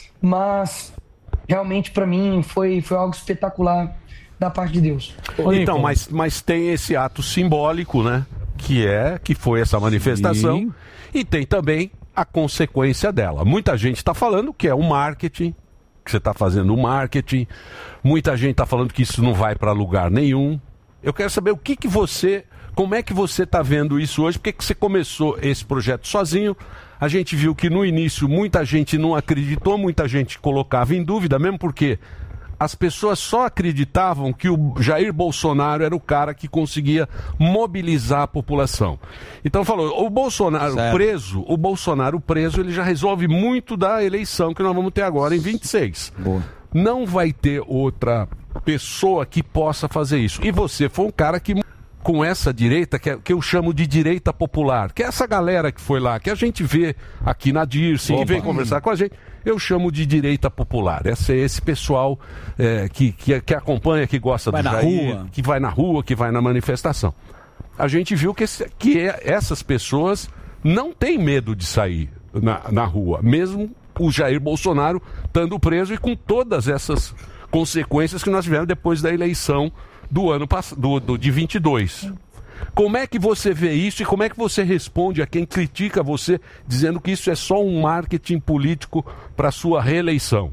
Mas, realmente, para mim, foi, foi algo espetacular da parte de Deus. Então, mas, mas tem esse ato simbólico, né? Que é, que foi essa manifestação. Sim. E tem também a consequência dela. Muita gente está falando que é o marketing, que você está fazendo o marketing. Muita gente está falando que isso não vai para lugar nenhum. Eu quero saber o que que você, como é que você está vendo isso hoje? Por que que você começou esse projeto sozinho? A gente viu que no início muita gente não acreditou, muita gente colocava em dúvida, mesmo porque as pessoas só acreditavam que o Jair Bolsonaro era o cara que conseguia mobilizar a população. Então falou, o Bolsonaro certo. preso, o Bolsonaro preso, ele já resolve muito da eleição que nós vamos ter agora em vinte e seis. Boa. Não vai ter outra pessoa que possa fazer isso. E você foi um cara que, com essa direita, que, é, que eu chamo de direita popular, que é essa galera que foi lá, que a gente vê aqui na Dirce, que vem conversar com a gente, eu chamo de direita popular. Esse é esse pessoal é, que, que, que acompanha, que gosta vai do Jair, rua. que vai na rua, que vai na manifestação. A gente viu que, esse, que essas pessoas não têm medo de sair na, na rua, mesmo o Jair Bolsonaro estando preso e com todas essas consequências que nós tivemos depois da eleição do ano do, do, de vinte e dois. Como é que você vê isso e como é que você responde a quem critica você dizendo que isso é só um marketing político para sua reeleição?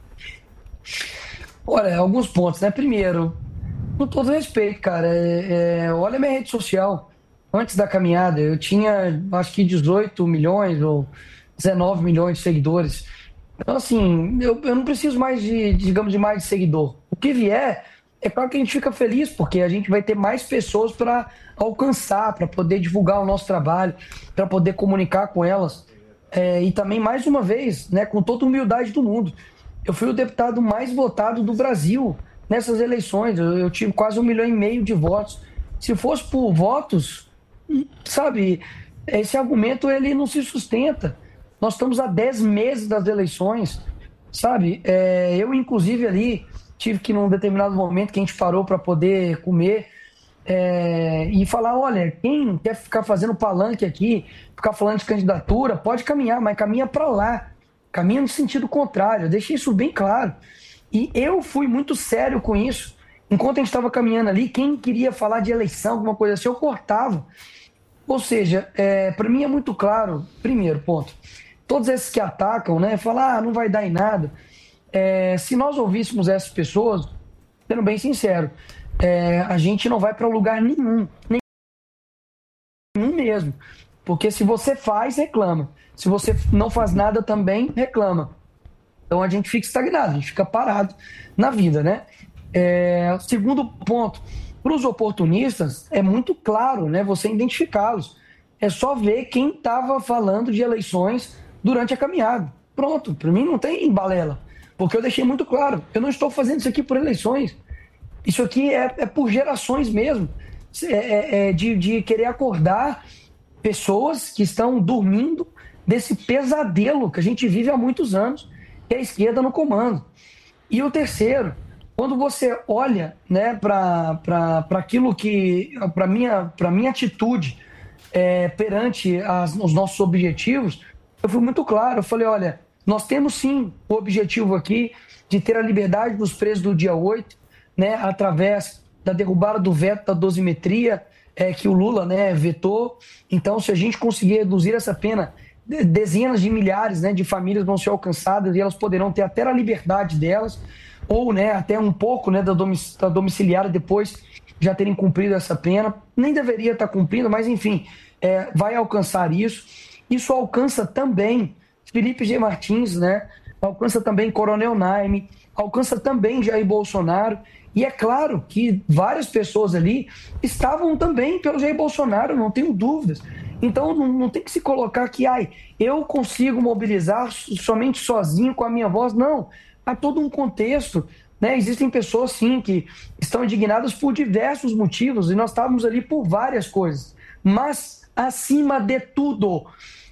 Olha, alguns pontos, né? Primeiro, com todo respeito, cara, é, é, olha minha rede social. Antes da caminhada, eu tinha acho que dezoito milhões ou dezenove milhões de seguidores. Então, assim, eu, eu não preciso mais de, digamos, de mais de seguidor. O que vier, é claro que a gente fica feliz, porque a gente vai ter mais pessoas para alcançar, para poder divulgar o nosso trabalho, para poder comunicar com elas. É, e também, mais uma vez, né, com toda a humildade do mundo, eu fui o deputado mais votado do Brasil nessas eleições. Eu, eu tive quase um milhão e meio de votos. Se fosse por votos, sabe, esse argumento ele não se sustenta. Nós estamos há dez meses das eleições, sabe? É, eu, inclusive, ali tive que, num determinado momento, que a gente parou para poder comer, é, e falar, olha, quem quer ficar fazendo palanque aqui, ficar falando de candidatura, pode caminhar, mas caminha para lá. Caminha no sentido contrário. Eu deixei isso bem claro. E eu fui muito sério com isso. Enquanto a gente estava caminhando ali, quem queria falar de eleição, alguma coisa assim, eu cortava. Ou seja, é, para mim é muito claro, primeiro ponto, todos esses que atacam, né, falam, ah, não vai dar em nada. É, se nós ouvíssemos essas pessoas, sendo bem sincero, é, a gente não vai para lugar nenhum, nenhum mesmo. Porque se você faz, reclama. Se você não faz nada também, reclama. Então a gente fica estagnado, a gente fica parado na vida, né? É, segundo ponto, para os oportunistas, é muito claro, né, você identificá-los. É só ver quem estava falando de eleições durante a caminhada. Pronto, para mim não tem balela. Porque eu deixei muito claro, eu não estou fazendo isso aqui por eleições. Isso aqui é, é por gerações mesmo. É, é, é de, de querer acordar pessoas que estão dormindo desse pesadelo que a gente vive há muitos anos, que é a esquerda no comando. E o terceiro, quando você olha, né, para aquilo que, para minha, para minha atitude é, perante as, os nossos objetivos, eu fui muito claro, eu falei, olha, nós temos sim o objetivo aqui de ter a liberdade dos presos do dia oito, né, através da derrubada do veto da dosimetria, é, que o Lula, né, vetou. Então, se a gente conseguir reduzir essa pena, dezenas de milhares, né, de famílias vão ser alcançadas e elas poderão ter até a liberdade delas, ou, né, até um pouco, né, da, domic da domiciliar depois já terem cumprido essa pena. Nem deveria estar cumprindo, mas enfim, é, vai alcançar isso. Isso alcança também Felipe G. Martins, né, alcança também Coronel Naime, alcança também Jair Bolsonaro. E é claro que várias pessoas ali estavam também pelo Jair Bolsonaro, não tenho dúvidas. Então não, não tem que se colocar que ai, eu consigo mobilizar somente sozinho com a minha voz. Não, há todo um contexto, né? Existem pessoas sim que estão indignadas por diversos motivos e nós estávamos ali por várias coisas. Mas acima de tudo,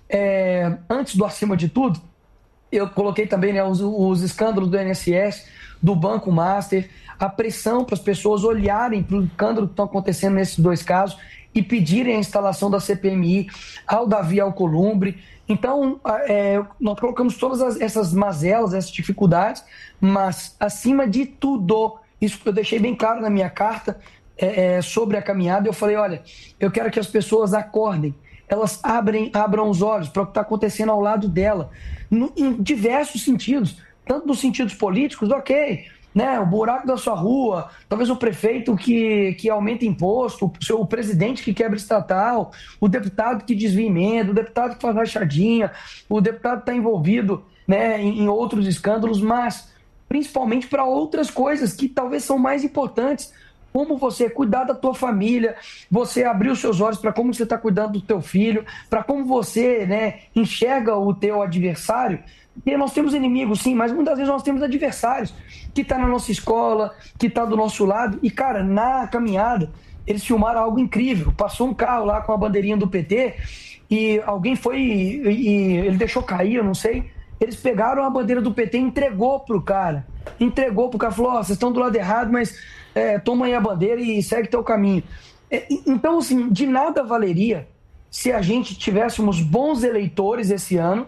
é, antes do acima de tudo, eu coloquei também, né, os, os escândalos do I N S S, do Banco Master, a pressão para as pessoas olharem para o escândalo que estão acontecendo nesses dois casos e pedirem a instalação da C P M I ao Davi Alcolumbre. Então, é, nós colocamos todas as, essas mazelas, essas dificuldades, mas, acima de tudo, isso que eu deixei bem claro na minha carta é, é, sobre a caminhada, eu falei, olha, eu quero que as pessoas acordem, elas abrem, abram os olhos para o que está acontecendo ao lado dela, no, em diversos sentidos, tanto nos sentidos políticos, ok, né, o buraco da sua rua, talvez o prefeito que, que aumenta imposto, o, seu, o presidente que quebra estatal, o deputado que desvia emenda, o deputado que faz rachadinha, o deputado que está envolvido, né, em, em outros escândalos, mas principalmente para outras coisas que talvez são mais importantes, como você cuidar da tua família, você abrir os seus olhos para como você está cuidando do teu filho, para como você, né, enxerga o teu adversário. Porque nós temos inimigos, sim, mas muitas vezes nós temos adversários que estão tá na nossa escola, que está do nosso lado. E, cara, na caminhada, eles filmaram algo incrível. Passou um carro lá com a bandeirinha do P T e alguém foi e, e ele deixou cair, eu não sei. Eles pegaram a bandeira do P T e entregou pro cara. Entregou pro cara, falou, ó, oh, vocês estão do lado errado, mas é, toma aí a bandeira e segue teu caminho. É, então, assim, de nada valeria se a gente tivéssemos bons eleitores esse ano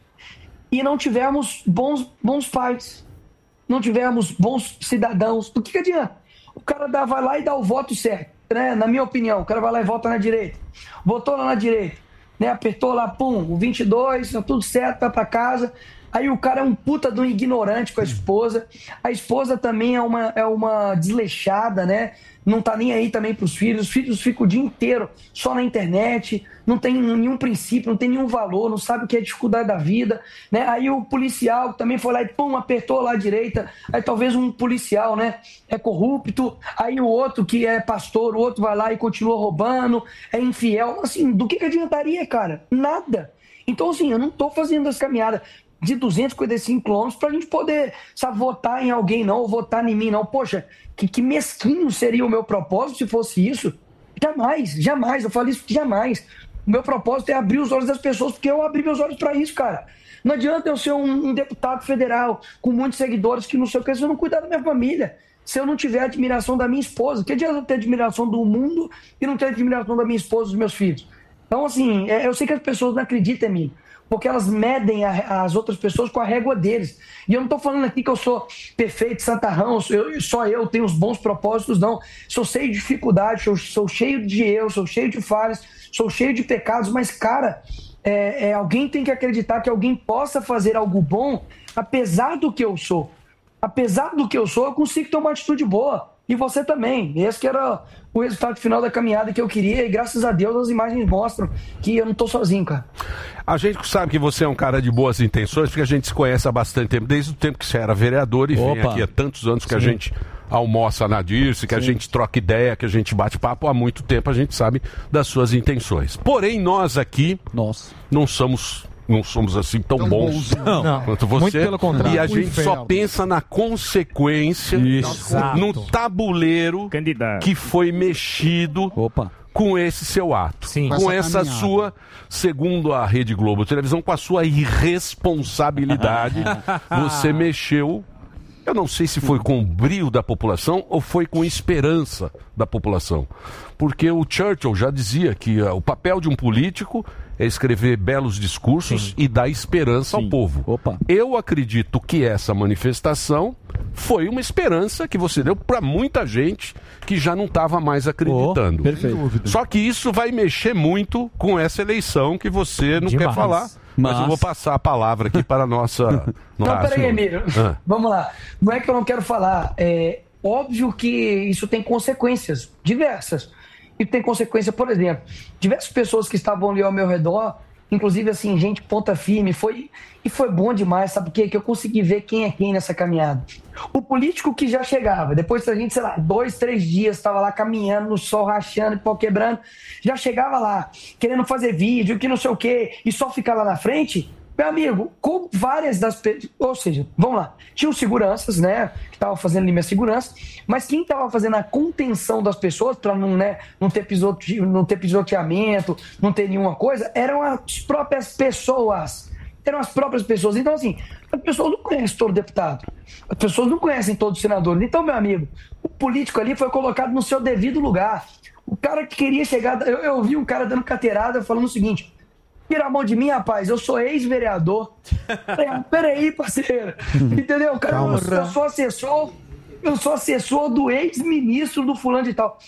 e não tivermos bons, bons pais, não tivermos bons cidadãos. Do que, que adianta? O cara dá, vai lá e dá o voto certo, né? Na minha opinião, o cara vai lá e vota na direita. Votou lá na direita, né? Apertou lá, pum, o vinte e dois, tá tudo certo, tá pra casa. Aí o cara é um puta de um ignorante com a esposa. A esposa também é uma, é uma desleixada, né? Não tá nem aí também pros filhos. Os filhos ficam o dia inteiro só na internet, não tem nenhum princípio, não tem nenhum valor, não sabe o que é dificuldade da vida, né? Aí o policial também foi lá e pum, apertou lá à direita. Aí talvez um policial, né, é corrupto. Aí o outro que é pastor, o outro vai lá e continua roubando, é infiel. Assim, do que, que adiantaria, cara? Nada. Então, assim, eu não tô fazendo essa caminhada de duzentos e cinquenta e cinco quilômetros para a gente poder, sabe, votar em alguém não, ou votar em mim não. Poxa, que, que mesquinho seria o meu propósito se fosse isso? Jamais, jamais, eu falo isso jamais. O meu propósito é abrir os olhos das pessoas, porque eu abri meus olhos para isso, cara. Não adianta eu ser um, um deputado federal com muitos seguidores que não sei o que, se eu não cuidar da minha família, se eu não tiver admiração da minha esposa. Que adianta eu ter admiração do mundo e não ter admiração da minha esposa e dos meus filhos? Então, assim, é, eu sei que as pessoas não acreditam em mim, porque elas medem a, as outras pessoas com a régua deles. E eu não estou falando aqui que eu sou perfeito, santarrão, eu, só eu tenho os bons propósitos, não. Sou cheio de dificuldades, sou, sou cheio de erros, sou cheio de falhas, sou cheio de pecados, mas, cara, é, é, alguém tem que acreditar que alguém possa fazer algo bom, apesar do que eu sou. Apesar do que eu sou, eu consigo ter uma atitude boa. E você também. Esse que era o resultado final da caminhada que eu queria, e graças a Deus as imagens mostram que eu não tô sozinho, cara. A gente sabe que você é um cara de boas intenções, porque a gente se conhece há bastante tempo, desde o tempo que você era vereador e Opa. vem aqui há tantos anos que Sim. a gente almoça na Dirce, que Sim. a gente troca ideia, que a gente bate papo há muito tempo, a gente sabe das suas intenções. Porém, nós aqui Nossa. não somos... Não somos assim tão, tão bons, bons não. quanto você. Muito pelo contrário. E a O gente inferno. só pensa na consequência, Isso. no tabuleiro Candidato. que foi mexido Opa. com esse seu ato. Sim. Com essa essa caminhada. sua, segundo a Rede Globo Televisão, com a sua irresponsabilidade, você mexeu. Eu não sei se foi com o brio da população ou foi com esperança da população. Porque o Churchill já dizia que uh, o papel de um político é escrever belos discursos Sim. e dar esperança Sim. ao povo. Opa. Eu acredito que essa manifestação foi uma esperança que você deu para muita gente que já não estava mais acreditando. Oh, perfeito. Só que isso vai mexer muito com essa eleição que você não Demais. quer falar. Mas... mas eu vou passar a palavra aqui para a nossa... Não, nossa... peraí, Emílio. Ah. Vamos lá. Não é que eu não quero falar. É óbvio que isso tem consequências diversas. E tem consequência, por exemplo, diversas pessoas que estavam ali ao meu redor, inclusive, assim, gente ponta firme, foi, e foi bom demais, sabe por quê? Que eu consegui ver quem é quem nessa caminhada. O político que já chegava, depois da gente, sei lá, dois, três dias, estava lá caminhando no sol, rachando, pau quebrando, já chegava lá, querendo fazer vídeo, que não sei o quê, e só ficar lá na frente. Meu amigo, com várias das pessoas, ou seja, vamos lá, tinham seguranças, né, que estavam fazendo ali minha segurança, mas quem estava fazendo a contenção das pessoas, para não, né, não, ter pisote, não ter pisoteamento, não ter nenhuma coisa, eram as próprias pessoas. Eram as próprias pessoas. Então, assim, as pessoas não conhecem todo deputado, as pessoas não conhecem todos os senadores. Então, meu amigo, o político ali foi colocado no seu devido lugar. O cara que queria chegar, eu, eu vi um cara dando carteirada falando o seguinte: tira a mão de mim, rapaz, eu sou ex-vereador. Peraí, parceiro. Entendeu? O cara, Calma, eu, eu sou assessor, eu sou assessor do ex-ministro do fulano de tal.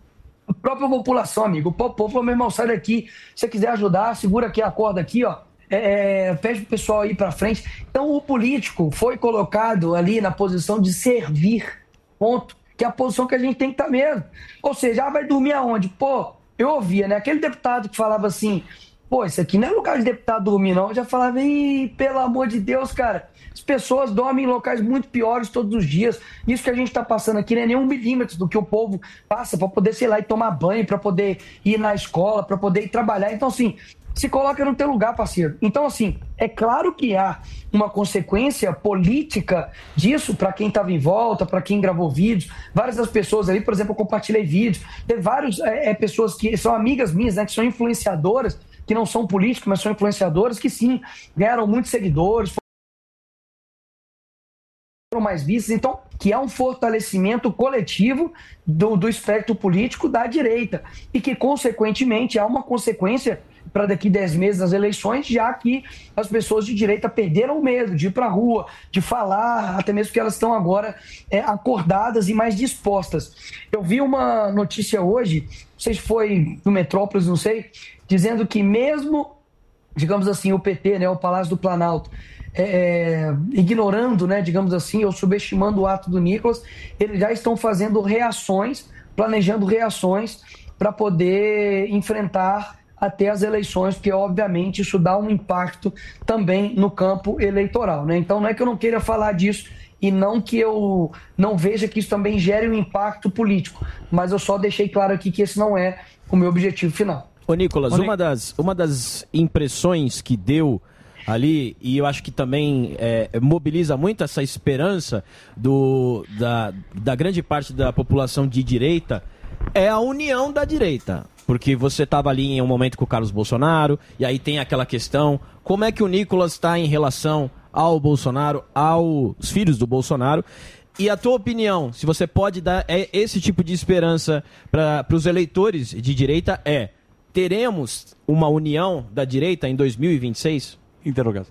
A própria população, amigo. O povo falou, meu irmão, sai daqui. Se você quiser ajudar, segura aqui a corda aqui, ó. É, é, pede pro pessoal ir pra frente. Então o político foi colocado ali na posição de servir. Ponto. Que é a posição que a gente tem que estar mesmo. Ou seja, ah, vai dormir aonde? Pô, eu ouvia, né? Aquele deputado que falava assim: pô, isso aqui não é lugar de deputado dormir, não. Eu já falava, ih, pelo amor de Deus, cara. As pessoas dormem em locais muito piores todos os dias. Isso que a gente está passando aqui não é nem um milímetro do que o povo passa para poder, sei lá, ir tomar banho, para poder ir na escola, para poder ir trabalhar. Então, assim, se coloca no teu lugar, parceiro. Então, assim, é claro que há uma consequência política disso para quem estava em volta, para quem gravou vídeos. Várias das pessoas ali, por exemplo, eu compartilhei vídeos. Tem várias é, é, pessoas que são amigas minhas, né, que são influenciadoras, que não são políticos, mas são influenciadoras, que sim, ganharam muitos seguidores, foram mais vistos. Então, que há um fortalecimento coletivo do, do espectro político da direita. E que, consequentemente, há uma consequência para daqui dez meses das eleições, já que as pessoas de direita perderam o medo de ir para a rua, de falar, até mesmo que elas estão agora é, acordadas e mais dispostas. Eu vi uma notícia hoje, não sei se foi no Metrópolis, não sei, dizendo que mesmo, digamos assim, o P T, né, o Palácio do Planalto, é, ignorando, né, digamos assim, ou subestimando o ato do Nicolas, eles já estão fazendo reações, planejando reações para poder enfrentar até as eleições, porque obviamente isso dá um impacto também no campo eleitoral, né? Então não é que eu não queira falar disso e não que eu não veja que isso também gere um impacto político, mas eu só deixei claro aqui que esse não é o meu objetivo final. Ô Nicolas, Ô, uma das, uma das impressões que deu ali, e eu acho que também é, mobiliza muito essa esperança do, da, da grande parte da população de direita, é a união da direita. Porque você estava ali em um momento com o Carlos Bolsonaro, e aí tem aquela questão, como é que o Nicolas está em relação ao Bolsonaro, aos filhos do Bolsonaro, e a tua opinião, se você pode dar é, esse tipo de esperança para os eleitores de direita, é, teremos uma união da direita em dois mil e vinte e seis? Interrogado.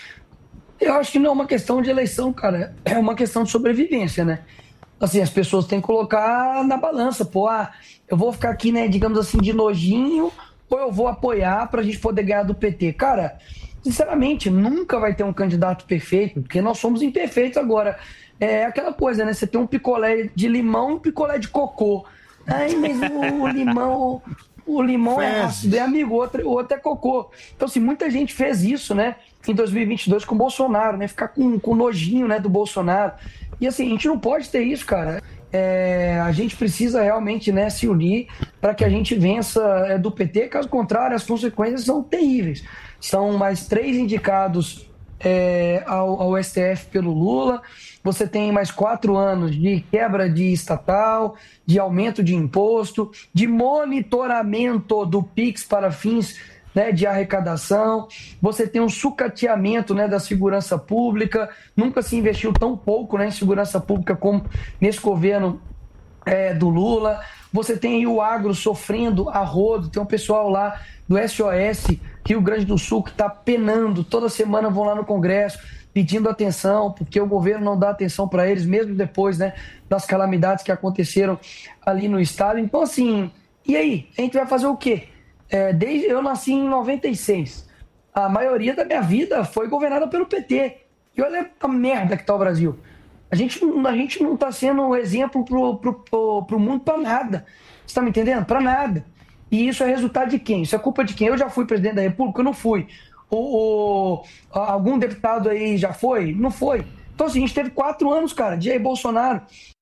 Eu acho que não é uma questão de eleição, cara, é uma questão de sobrevivência, né? Assim, as pessoas têm que colocar na balança, pô, ah, eu vou ficar aqui, né, digamos assim, de nojinho, ou eu vou apoiar pra gente poder ganhar do P T. Cara, sinceramente, nunca vai ter um candidato perfeito, porque nós somos imperfeitos agora. É aquela coisa, né, você tem um picolé de limão e um picolé de cocô. Ai, mas o, o limão... O limão é ácido, é amigo, o outro, o outro é cocô. Então, assim, muita gente fez isso, né, em dois mil e vinte e dois com o Bolsonaro, né, ficar com, com nojinho, né, do Bolsonaro. E, assim, a gente não pode ter isso, cara. É, a gente precisa realmente, né, se unir para que a gente vença é, do P T, caso contrário, as consequências são terríveis. São mais três indicados é, ao, ao S T F pelo Lula, você tem mais quatro anos de quebra de estatal, de aumento de imposto, de monitoramento do Pix para fins, né, de arrecadação, você tem um sucateamento, né, da segurança pública, nunca se investiu tão pouco, né, em segurança pública como nesse governo é, do Lula, você tem aí o agro sofrendo a rodo, tem um pessoal lá do S O S Rio Grande do Sul que está penando, toda semana vão lá no Congresso pedindo atenção, porque o governo não dá atenção para eles, mesmo depois, né, das calamidades que aconteceram ali no estado. Então, assim, e aí? A gente vai fazer o quê? É, desde eu nasci em noventa e seis. A maioria da minha vida foi governada pelo P T. E olha a merda que tá o Brasil. A gente, a gente não tá sendo um exemplo pro, pro, pro, pro mundo para nada. Você tá me entendendo? Para nada. E isso é resultado de quem? Isso é culpa de quem? Eu já fui presidente da República? Eu não fui. O, o, algum deputado aí já foi? Não foi. Então, assim, a gente teve quatro anos, cara, de Jair Bolsonaro.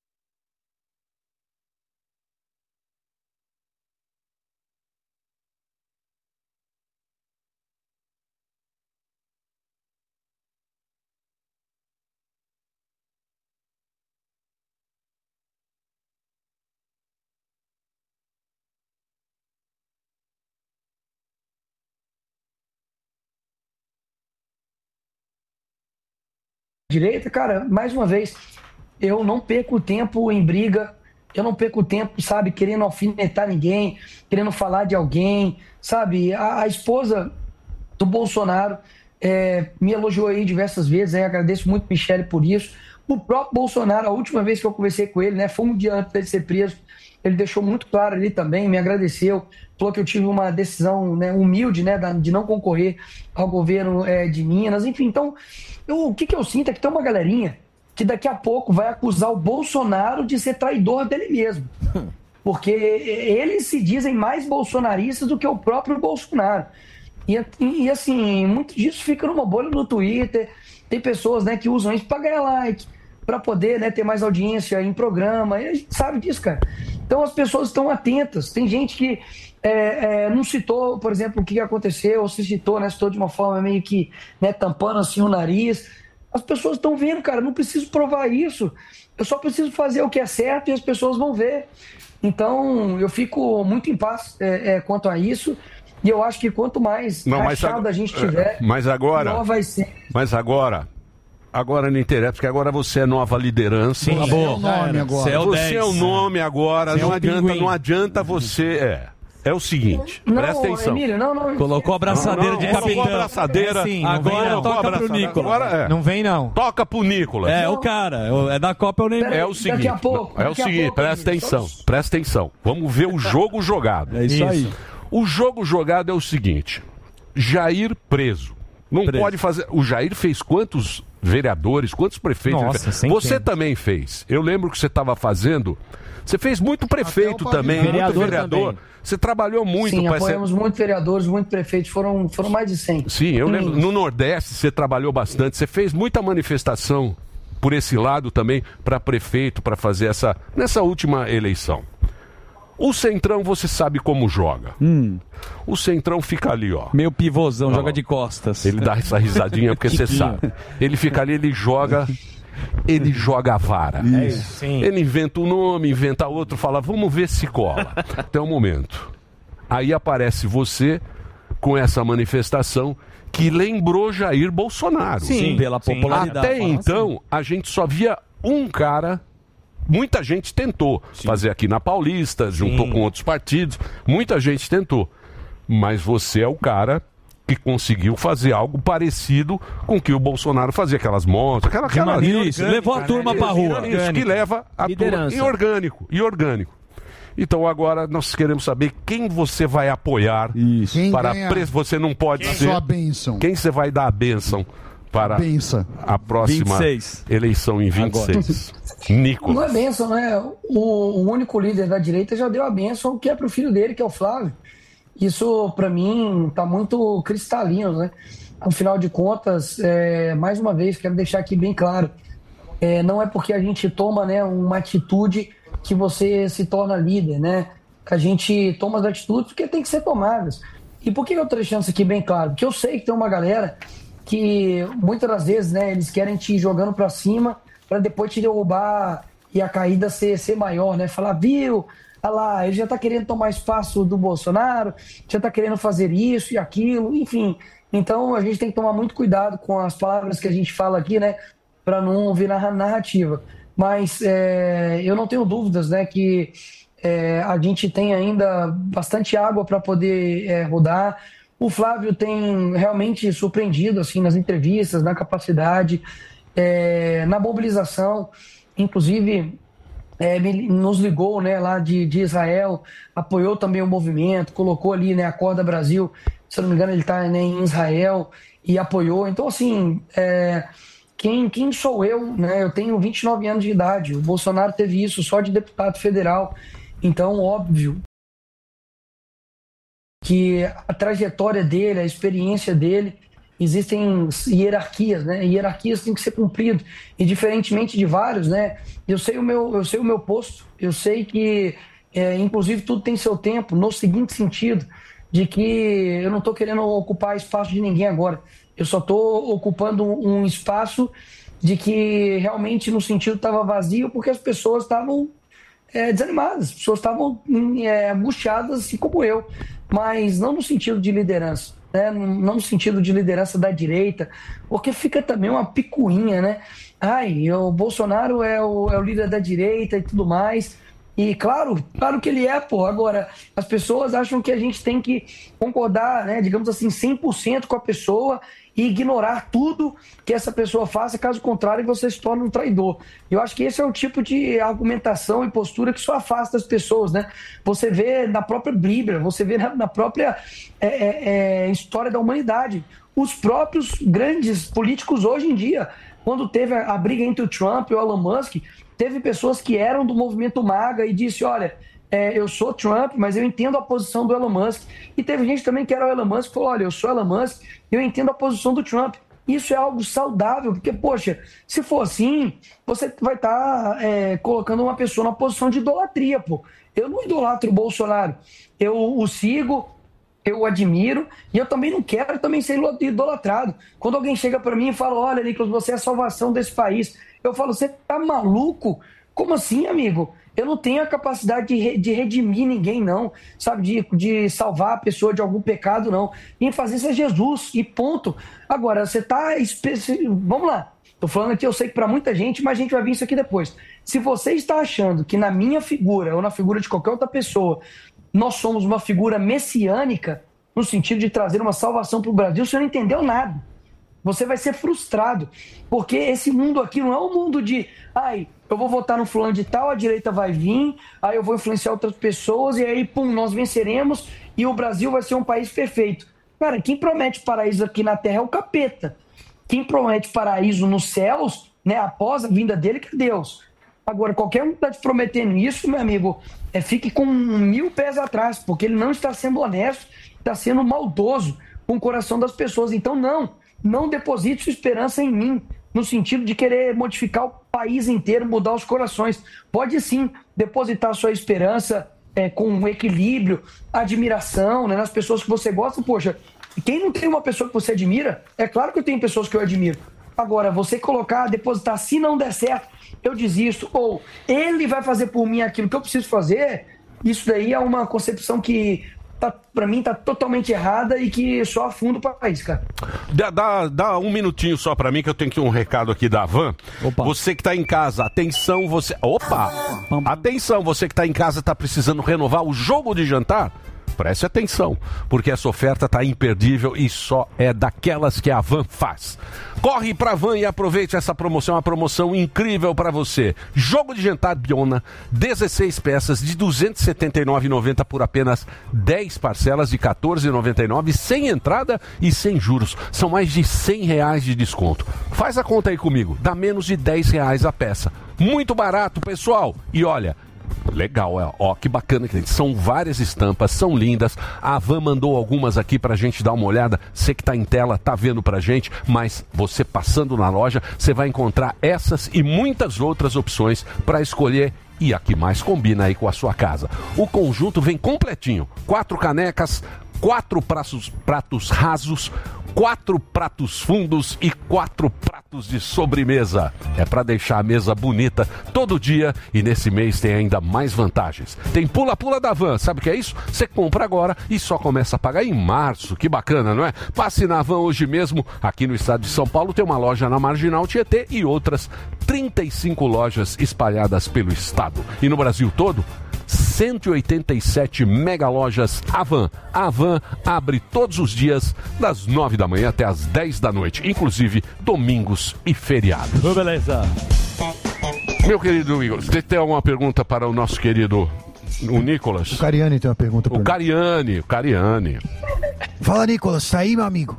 Direita, cara, mais uma vez, eu não perco tempo em briga, eu não perco tempo, sabe, querendo alfinetar ninguém, querendo falar de alguém, sabe, a, a esposa do Bolsonaro é, me elogiou aí diversas vezes, aí, agradeço muito Michele por isso, o próprio Bolsonaro, a última vez que eu conversei com ele, né, foi um dia antes de ser preso, ele deixou muito claro ali também, me agradeceu, falou que eu tive uma decisão, né, humilde, né, de não concorrer ao governo é, de Minas, enfim, então, eu, o que, que eu sinto é que tem uma galerinha que daqui a pouco vai acusar o Bolsonaro de ser traidor dele mesmo, porque eles se dizem mais bolsonaristas do que o próprio Bolsonaro, e, e assim, muito disso fica numa bolha no Twitter, tem pessoas, né, que usam isso para ganhar like, para poder, né, ter mais audiência em programa, e a gente sabe disso, cara. Então as pessoas estão atentas. Tem gente que é, é, não citou, por exemplo, o que aconteceu, ou se citou, né, citou de uma forma meio que, né, tampando assim o nariz. As pessoas estão vendo, cara, não preciso provar isso. Eu só preciso fazer o que é certo e as pessoas vão ver. Então eu fico muito em paz é, é, quanto a isso. E eu acho que quanto mais não, rachado a gente tiver, mas agora, melhor vai ser. Mas agora... Agora não interessa, porque agora você é nova liderança. Sim, você é o nome agora. Você é o, você é o nome agora, não, é adianta, não adianta você... É, é o seguinte, não, presta atenção. Emílio, não, não, colocou a abraçadeira não, não, de capitão. Colocou a abraçadeira. É assim, agora toca pro Nicolas. Agora, é. Não vem não. Toca pro Nicolas. É, não. O cara, é da Copa, eu nem... É o seguinte, daqui a pouco, é o seguinte, pouco, presta atenção, presta atenção. Vamos ver o jogo jogado. É isso, isso aí. O jogo jogado é o seguinte, Jair preso. Não Preso. pode fazer. O Jair fez quantos vereadores, quantos prefeitos? Nossa, ele fez? centenas. Você também fez. Eu lembro que você estava fazendo. Você fez muito prefeito também, Vereador muito vereador. também. Você trabalhou muito. Sim, pra ser- apoiamos muitos vereadores, muitos prefeitos, foram, foram mais de cem. Sim, eu lembro. Meninos. No Nordeste você trabalhou bastante. Você fez muita manifestação por esse lado também para prefeito, para fazer essa nessa última eleição. O Centrão você sabe como joga. O Centrão fica ali, ó. Meio pivôzão, Ó, joga de costas. Ele dá essa risadinha porque você Tiquinho. sabe. Ele fica ali, ele joga. Ele joga a vara. Isso. Sim. Ele inventa um nome, inventa outro, fala, vamos ver se cola. Até o momento. Aí aparece você com essa manifestação que lembrou Jair Bolsonaro. Sim, pela popularidade. Até Fala então, a gente só via um cara. Muita gente tentou fazer aqui na Paulista, juntou com outros partidos. Muita gente tentou. Mas você é o cara que conseguiu fazer algo parecido com o que o Bolsonaro fazia, aquelas motos, aquela, aquela linha Isso, orgânica, levou a turma né? pra rua. Isso, que leva a Liderança. turma em orgânico, e orgânico. Então agora nós queremos saber quem você vai apoiar Quem para ganha pres- você não pode a ser sua bênção. quem você vai dar a bênção para Benção. a próxima vinte e seis. eleição em vinte e seis. Nicolas. Não é bênção, né? O, o único líder da direita já deu a bênção que é pro filho dele, que é o Flávio. Isso, para mim, tá muito cristalino, né? Afinal de contas, é, mais uma vez, quero deixar aqui bem claro, é, não é porque a gente toma, né, uma atitude que você se torna líder, né? A gente toma as atitudes porque tem que ser tomadas. E por que eu tô deixando isso aqui bem claro? Porque eu sei que tem uma galera que muitas das vezes, né, eles querem te ir jogando para cima para depois te derrubar e a caída ser, ser maior, né? Falar, viu? Olha lá, ele já tá querendo tomar espaço do Bolsonaro, já tá querendo fazer isso e aquilo, enfim. Então a gente tem que tomar muito cuidado com as palavras que a gente fala aqui, né? Para não virar narrativa. Mas é, eu não tenho dúvidas, né, que é, a gente tem ainda bastante água para poder é, rodar. O Flávio tem realmente surpreendido assim, nas entrevistas, na capacidade, é, na mobilização. Inclusive, é, me- nos ligou, né, lá de, de Israel, apoiou também o movimento, colocou ali, né, a Acorda Brasil, se eu não me engano ele está, né, em Israel, e apoiou. Então, assim, é, quem, quem sou eu? Né? Eu tenho vinte e nove anos de idade, o Bolsonaro teve isso só de deputado federal. Então, óbvio que a trajetória dele, a experiência dele, existem hierarquias, né? Hierarquias têm que ser cumpridas. E diferentemente de vários, né? Eu sei o meu, eu sei o meu posto, eu sei que, é, inclusive, tudo tem seu tempo, no seguinte sentido, de que eu não estou querendo ocupar espaço de ninguém agora. Eu só estou ocupando um espaço de que realmente no sentido estava vazio, porque as pessoas estavam é, desanimadas, as pessoas estavam é, angustiadas, assim como eu, mas não no sentido de liderança, né? Não no sentido de liderança da direita, porque fica também uma picuinha, né? Ai, o Bolsonaro é o, é o líder da direita e tudo mais. E claro, claro que ele é, pô. Agora, as pessoas acham que a gente tem que concordar, né, digamos assim, cem por cento com a pessoa e ignorar tudo que essa pessoa faça, caso contrário, você se torna um traidor. Eu acho que esse é o tipo de argumentação e postura que só afasta as pessoas, né? Você vê na própria Bíblia, você vê na, na própria é, é, é, história da humanidade. Os próprios grandes políticos hoje em dia, quando teve a, a briga entre o Trump e o Elon Musk, teve pessoas que eram do movimento MAGA e disse, olha, é, eu sou Trump, mas eu entendo a posição do Elon Musk. E teve gente também que era o Elon Musk e falou, olha, eu sou Elon Musk e eu entendo a posição do Trump. Isso é algo saudável, porque, poxa, se for assim, você vai estar tá, é, colocando uma pessoa na posição de idolatria, pô. Eu não idolatro o Bolsonaro, eu o sigo, eu o admiro e eu também não quero também ser idolatrado. Quando alguém chega para mim e fala, olha, Nicolas, você é a salvação desse país, eu falo, você tá maluco? Como assim, amigo? Eu não tenho a capacidade de, re, de redimir ninguém, não, sabe, de, de salvar a pessoa de algum pecado, não. Quem faz isso é Jesus, e ponto. Agora, você tá... Especi... Vamos lá, tô falando aqui, eu sei que para muita gente, mas a gente vai ver isso aqui depois. Se você está achando que na minha figura, ou na figura de qualquer outra pessoa, nós somos uma figura messiânica, no sentido de trazer uma salvação para o Brasil, você não entendeu nada. Você vai ser frustrado, porque esse mundo aqui não é um mundo de, ai, eu vou votar no fulano de tal, a direita vai vir, aí eu vou influenciar outras pessoas e aí, pum, nós venceremos e o Brasil vai ser um país perfeito. Cara, quem promete paraíso aqui na terra é o capeta. Quem promete paraíso nos céus, né, após a vinda dele, que é Deus. Agora, qualquer um que está te prometendo isso, meu amigo, é, fique com mil pés atrás, porque ele não está sendo honesto, está sendo maldoso com o coração das pessoas. Então, não, não deposite sua esperança em mim, no sentido de querer modificar o país inteiro, mudar os corações. Pode sim depositar sua esperança é, com equilíbrio, admiração, né, nas pessoas que você gosta. Poxa, quem não tem uma pessoa que você admira, é claro que eu tenho pessoas que eu admiro. Agora, você colocar, depositar, se não der certo, eu desisto, ou ele vai fazer por mim aquilo que eu preciso fazer, isso daí é uma concepção que, tá, pra mim, tá totalmente errada e que só afunda o país, cara. Dá, dá, dá um minutinho só pra mim, que eu tenho aqui um recado aqui da Van. Opa. Você que tá em casa, atenção, você... Opa! Atenção, você que tá em casa, tá precisando renovar o jogo de jantar? Preste atenção, porque essa oferta tá imperdível e só é daquelas que a Van faz. Corre pra Van e aproveite essa promoção, uma promoção incrível para você. Jogo de jantar Biona, dezesseis peças de duzentos e setenta e nove reais e noventa centavos por apenas dez parcelas de quatorze reais e noventa e nove centavos, sem entrada e sem juros. São mais de cem reais de desconto. Faz a conta aí comigo, dá menos de dez reais a peça. Muito barato, pessoal. E olha... Legal, ó, ó, que bacana, gente. São várias estampas, são lindas. A Van mandou algumas aqui pra gente dar uma olhada. Você que tá em tela, tá vendo pra gente, mas você passando na loja, você vai encontrar essas e muitas outras opções pra escolher e a que mais combina aí com a sua casa. O conjunto vem completinho. Quatro canecas, quatro pratos, pratos rasos, quatro pratos fundos e quatro pratos de sobremesa. É para deixar a mesa bonita todo dia e nesse mês tem ainda mais vantagens. Tem pula-pula da Van, sabe o que é isso? Você compra agora e só começa a pagar em março. Que bacana, não é? Passe na Van hoje mesmo. Aqui no estado de São Paulo tem uma loja na Marginal Tietê e outras trinta e cinco lojas espalhadas pelo estado. E no Brasil todo, cento e oitenta e sete mega lojas Avan. A Avan abre todos os dias das nove da manhã até as dez da noite, inclusive domingos e feriados. Beleza. Meu querido Igor, você tem alguma pergunta para o nosso querido o Nicolas? O Cariani tem uma pergunta para o Cariani, o Cariani. Fala, Nicolas, tá aí, meu amigo?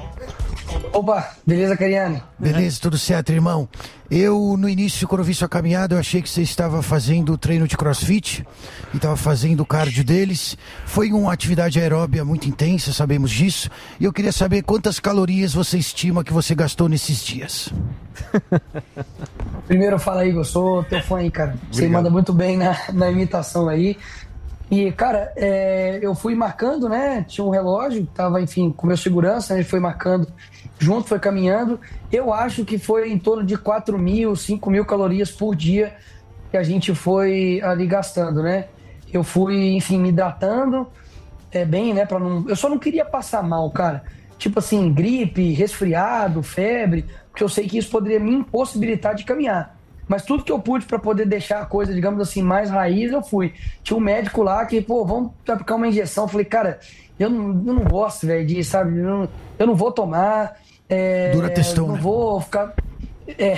Opa, beleza, Cariani? Beleza, tudo certo, irmão. Eu, no início, quando eu vi sua caminhada, eu achei que você estava fazendo treino de crossfit e estava fazendo o cardio deles. Foi uma atividade aeróbia muito intensa, sabemos disso. E eu queria saber quantas calorias você estima que você gastou nesses dias. Primeiro, fala aí, eu sou teu fã aí, cara. Você Obrigado. Manda muito bem na, na imitação aí. E, cara, é, eu fui marcando, né? Tinha um relógio, tava, enfim, com meu segurança, né? A gente foi marcando junto, foi caminhando. Eu acho que foi em torno de quatro mil, cinco mil calorias por dia que a gente foi ali gastando, né? Eu fui, enfim, me hidratando é, bem, né? Pra não... Eu só não queria passar mal, cara. Tipo assim, gripe, resfriado, febre, porque eu sei que isso poderia me impossibilitar de caminhar. Mas tudo que eu pude para poder deixar a coisa, digamos assim, mais raiz, eu fui. Tinha um médico lá que, pô, vamos aplicar uma injeção. Eu falei, cara, eu não, eu não gosto, velho, de, sabe, eu não, eu não vou tomar. É, Dura testão, não né? vou ficar... É,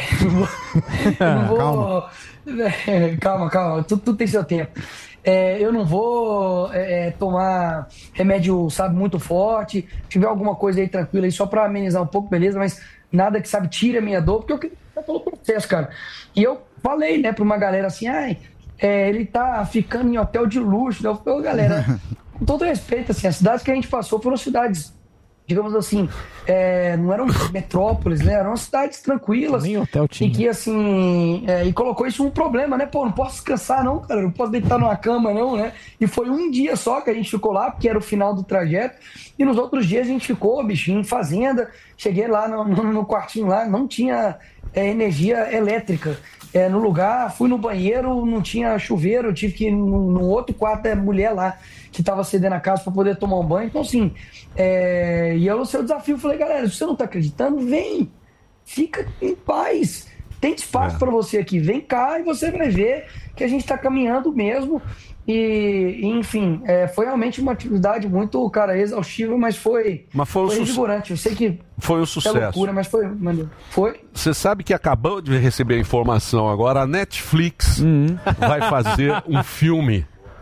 eu não vou... calma. É, calma, calma, tudo, tudo tem seu tempo. É, eu não vou é, tomar remédio, sabe, muito forte. Se tiver alguma coisa aí tranquila aí, só para amenizar um pouco, beleza, mas nada que, sabe, tire a minha dor, porque eu queria pelo processo, cara. E eu falei, né, pra uma galera assim, ai, é, ele tá ficando em hotel de luxo. Eu falei, galera, com todo respeito, assim, as cidades que a gente passou foram cidades, digamos assim, é, não eram metrópoles, né? Eram cidades tranquilas. Nem hotel tinha. E que, assim, é, e colocou isso um problema, né? Pô, não posso descansar não, cara, não posso deitar numa cama não, né? E foi um dia só que a gente ficou lá, porque era o final do trajeto, e nos outros dias a gente ficou, bichinho, em fazenda. Cheguei lá no, no, no quartinho lá, não tinha é, energia elétrica é, no lugar, fui no banheiro, não tinha chuveiro, eu tive que ir no, no outro quarto da mulher lá, que estava cedendo a casa para poder tomar um banho. Então, assim, é... e eu no seu desafio falei, galera, se você não está acreditando, vem, fica em paz, tem espaço é. para você aqui, vem cá e você vai ver que a gente está caminhando mesmo. E, enfim, é, foi realmente uma atividade muito, cara, exaustiva, mas foi, mas foi, um foi su- revigorante. Eu sei que foi um sucesso. É loucura, mas foi, mano, foi. Você sabe que acabou de receber a informação agora, a Netflix uhum. vai fazer um filme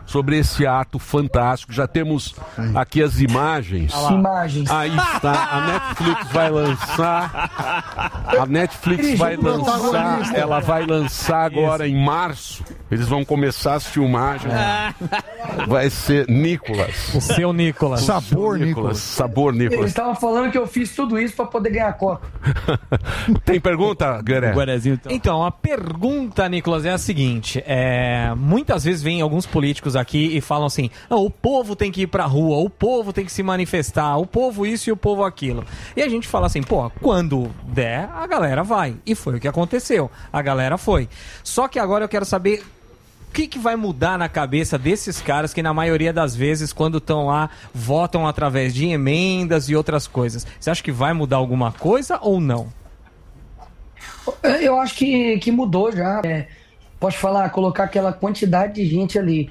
sobre esse ato fantástico. Já temos aqui as imagens. Imagens. Aí está, a Netflix vai lançar, a Netflix vai lançar, ela vai lançar agora em março, eles vão começar as filmagens, vai ser Nicolas. O seu Nicolas. Sabor Nicolas. Sabor Eles Nicolas. estavam falando que eu fiz tudo isso pra poder ganhar a Copa. Tem pergunta, Gueré? Então, a pergunta, Nicolas, é a seguinte: é, muitas vezes vem alguns políticos aqui e falam assim: não, o povo tem que ir pra rua, o povo tem que se manifestar, o povo isso e o povo aquilo. E a gente fala assim, pô, quando der, a galera vai. E foi o que aconteceu. A galera foi. Só que agora eu quero saber o que, que vai mudar na cabeça desses caras que, na maioria das vezes, quando estão lá, votam através de emendas e outras coisas. Você acha que vai mudar alguma coisa ou não? Eu acho que, que mudou já. É, posso falar, colocar aquela quantidade de gente ali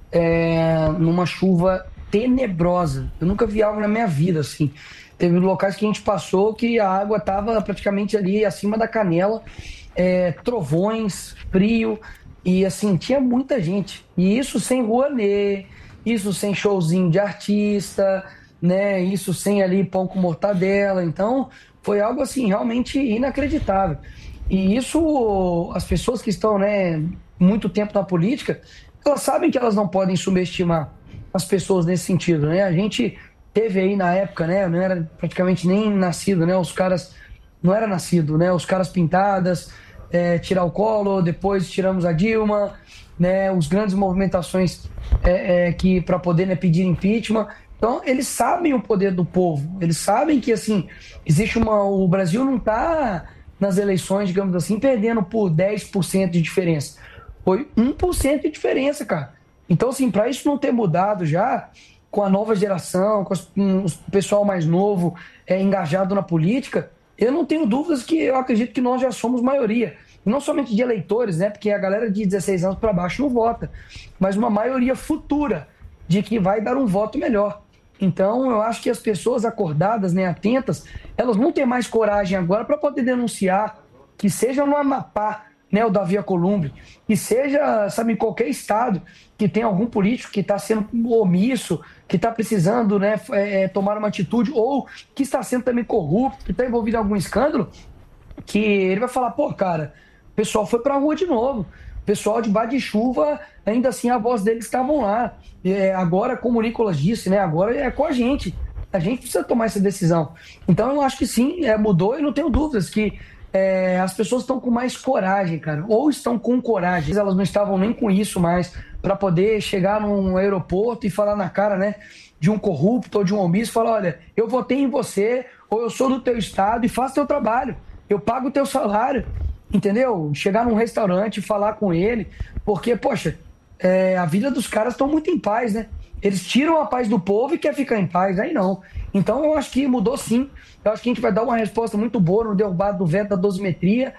é, numa chuva tenebrosa. Eu nunca vi algo na minha vida assim. Teve locais que a gente passou que a água estava praticamente ali acima da canela, é, trovões, frio. E assim, tinha muita gente. E isso sem Rouanet, isso sem showzinho de artista, né? Isso sem ali pão com mortadela. Então, foi algo assim, realmente inacreditável. E isso, as pessoas que estão, né, muito tempo na política, elas sabem que elas não podem subestimar as pessoas nesse sentido, né? A gente teve aí na época, né? Eu não era praticamente nem nascido, né? Os caras, não era nascido, né? Os caras pintadas, É, tirar o Collor, depois tiramos a Dilma, né, os grandes movimentações é, é, que para poder, né, pedir impeachment. Então eles sabem o poder do povo, eles sabem que assim existe uma, o Brasil não está nas eleições, digamos assim, perdendo por dez por cento de diferença, foi um por cento de diferença, cara. Então assim, para isso não ter mudado já com a nova geração, com, as, com o pessoal mais novo é, engajado na política, eu não tenho dúvidas que eu acredito que nós já somos maioria. Não somente de eleitores, né? Porque a galera de dezesseis anos para baixo não vota, mas uma maioria futura de que vai dar um voto melhor. Então, eu acho que as pessoas acordadas, né, atentas, elas vão ter mais coragem agora para poder denunciar, que seja no Amapá, né, o Davi Alcolumbre, que seja, sabe, em qualquer estado que tem algum político que está sendo omisso, que está precisando, né, é, tomar uma atitude, ou que está sendo também corrupto, que está envolvido em algum escândalo, que ele vai falar, pô, cara, o pessoal foi para a rua de novo, o pessoal debaixo de chuva, ainda assim a voz deles estavam lá. É, agora, como o Nicolas disse, né, agora é com a gente, a gente precisa tomar essa decisão. Então eu acho que sim, é, mudou, e não tenho dúvidas que é, as pessoas estão com mais coragem, cara, ou estão com coragem, elas não estavam nem com isso mais, para poder chegar num aeroporto e falar na cara, né, de um corrupto ou de um omisso, falar, olha, eu votei em você, ou eu sou do teu estado e faço teu trabalho, eu pago o teu salário, entendeu? Chegar num restaurante e falar com ele, porque, poxa, é, a vida dos caras estão muito em paz, né? Eles tiram a paz do povo e quer ficar em paz, aí não. Então eu acho que mudou sim, eu acho que a gente vai dar uma resposta muito boa no derrubado do veto da dosimetria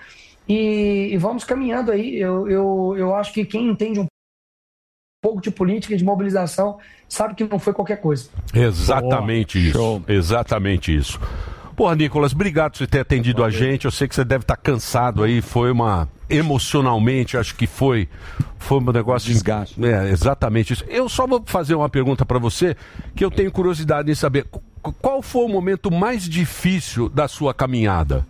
e, e vamos caminhando aí. Eu, eu, eu acho que quem entende um pouco de política e de mobilização sabe que não foi qualquer coisa. Exatamente isso. Show. Exatamente isso. Porra, Nicolas, obrigado por você ter atendido Valeu. a gente. Eu sei que você deve estar cansado aí. Foi uma... Emocionalmente, acho que foi, foi um negócio... Desgaste. De... É, exatamente isso. Eu só vou fazer uma pergunta para você, que eu tenho curiosidade em saber. Qual foi o momento mais difícil da sua caminhada?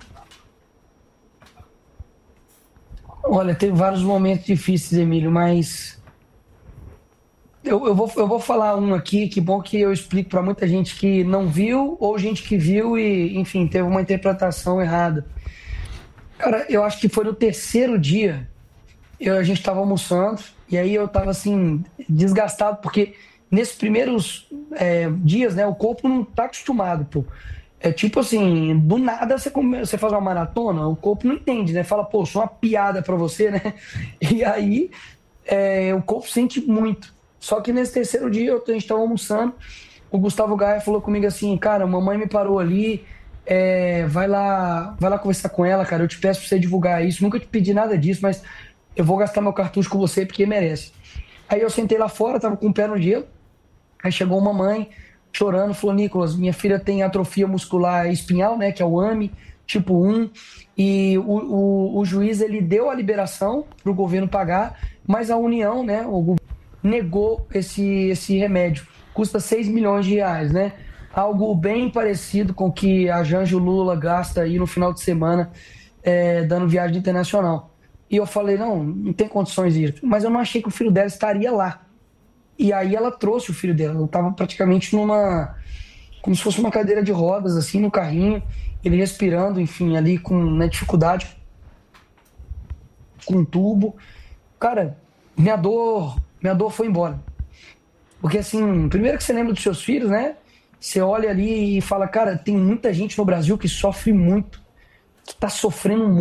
Olha, teve vários momentos difíceis, Emílio, mas... Eu, eu, vou, eu vou falar um aqui, que bom que eu explico para muita gente que não viu ou gente que viu e, enfim, teve uma interpretação errada. Cara, eu acho que foi no terceiro dia, eu, a gente estava almoçando e aí eu estava assim, desgastado, porque nesses primeiros é, dias, né, o corpo não tá acostumado, pô. É tipo assim, do nada você, come, você faz uma maratona, o corpo não entende, né? Fala, pô, sou uma piada para você, né? E aí é, o corpo sente muito. Só que nesse terceiro dia, a gente estava almoçando, o Gustavo Gaia falou comigo assim, cara, mamãe me parou ali, é, vai lá vai lá conversar com ela, cara, eu te peço pra você divulgar isso, nunca te pedi nada disso, mas eu vou gastar meu cartucho com você porque merece. Aí eu sentei lá fora, tava com o pé no gelo, aí chegou uma mãe chorando, falou, Nicolas, minha filha tem atrofia muscular espinhal, né, que é o A M E, tipo um, e o, o, o juiz, ele deu a liberação pro governo pagar, mas a União, né, o negou esse, esse remédio. Custa seis milhões de reais, né? Algo bem parecido com o que a Janja Lula gasta aí no final de semana, é, dando viagem internacional. E eu falei, não, não tem condições disso. Mas eu não achei que o filho dela estaria lá. E aí ela trouxe o filho dela. Ela estava praticamente numa... como se fosse uma cadeira de rodas, assim, no carrinho. Ele respirando, enfim, ali com né, dificuldade. Com um tubo. Cara, minha dor, minha dor foi embora. Porque, assim, primeiro que você lembra dos seus filhos, né? Você olha ali e fala, cara, tem muita gente no Brasil que sofre muito. Que tá sofrendo muito.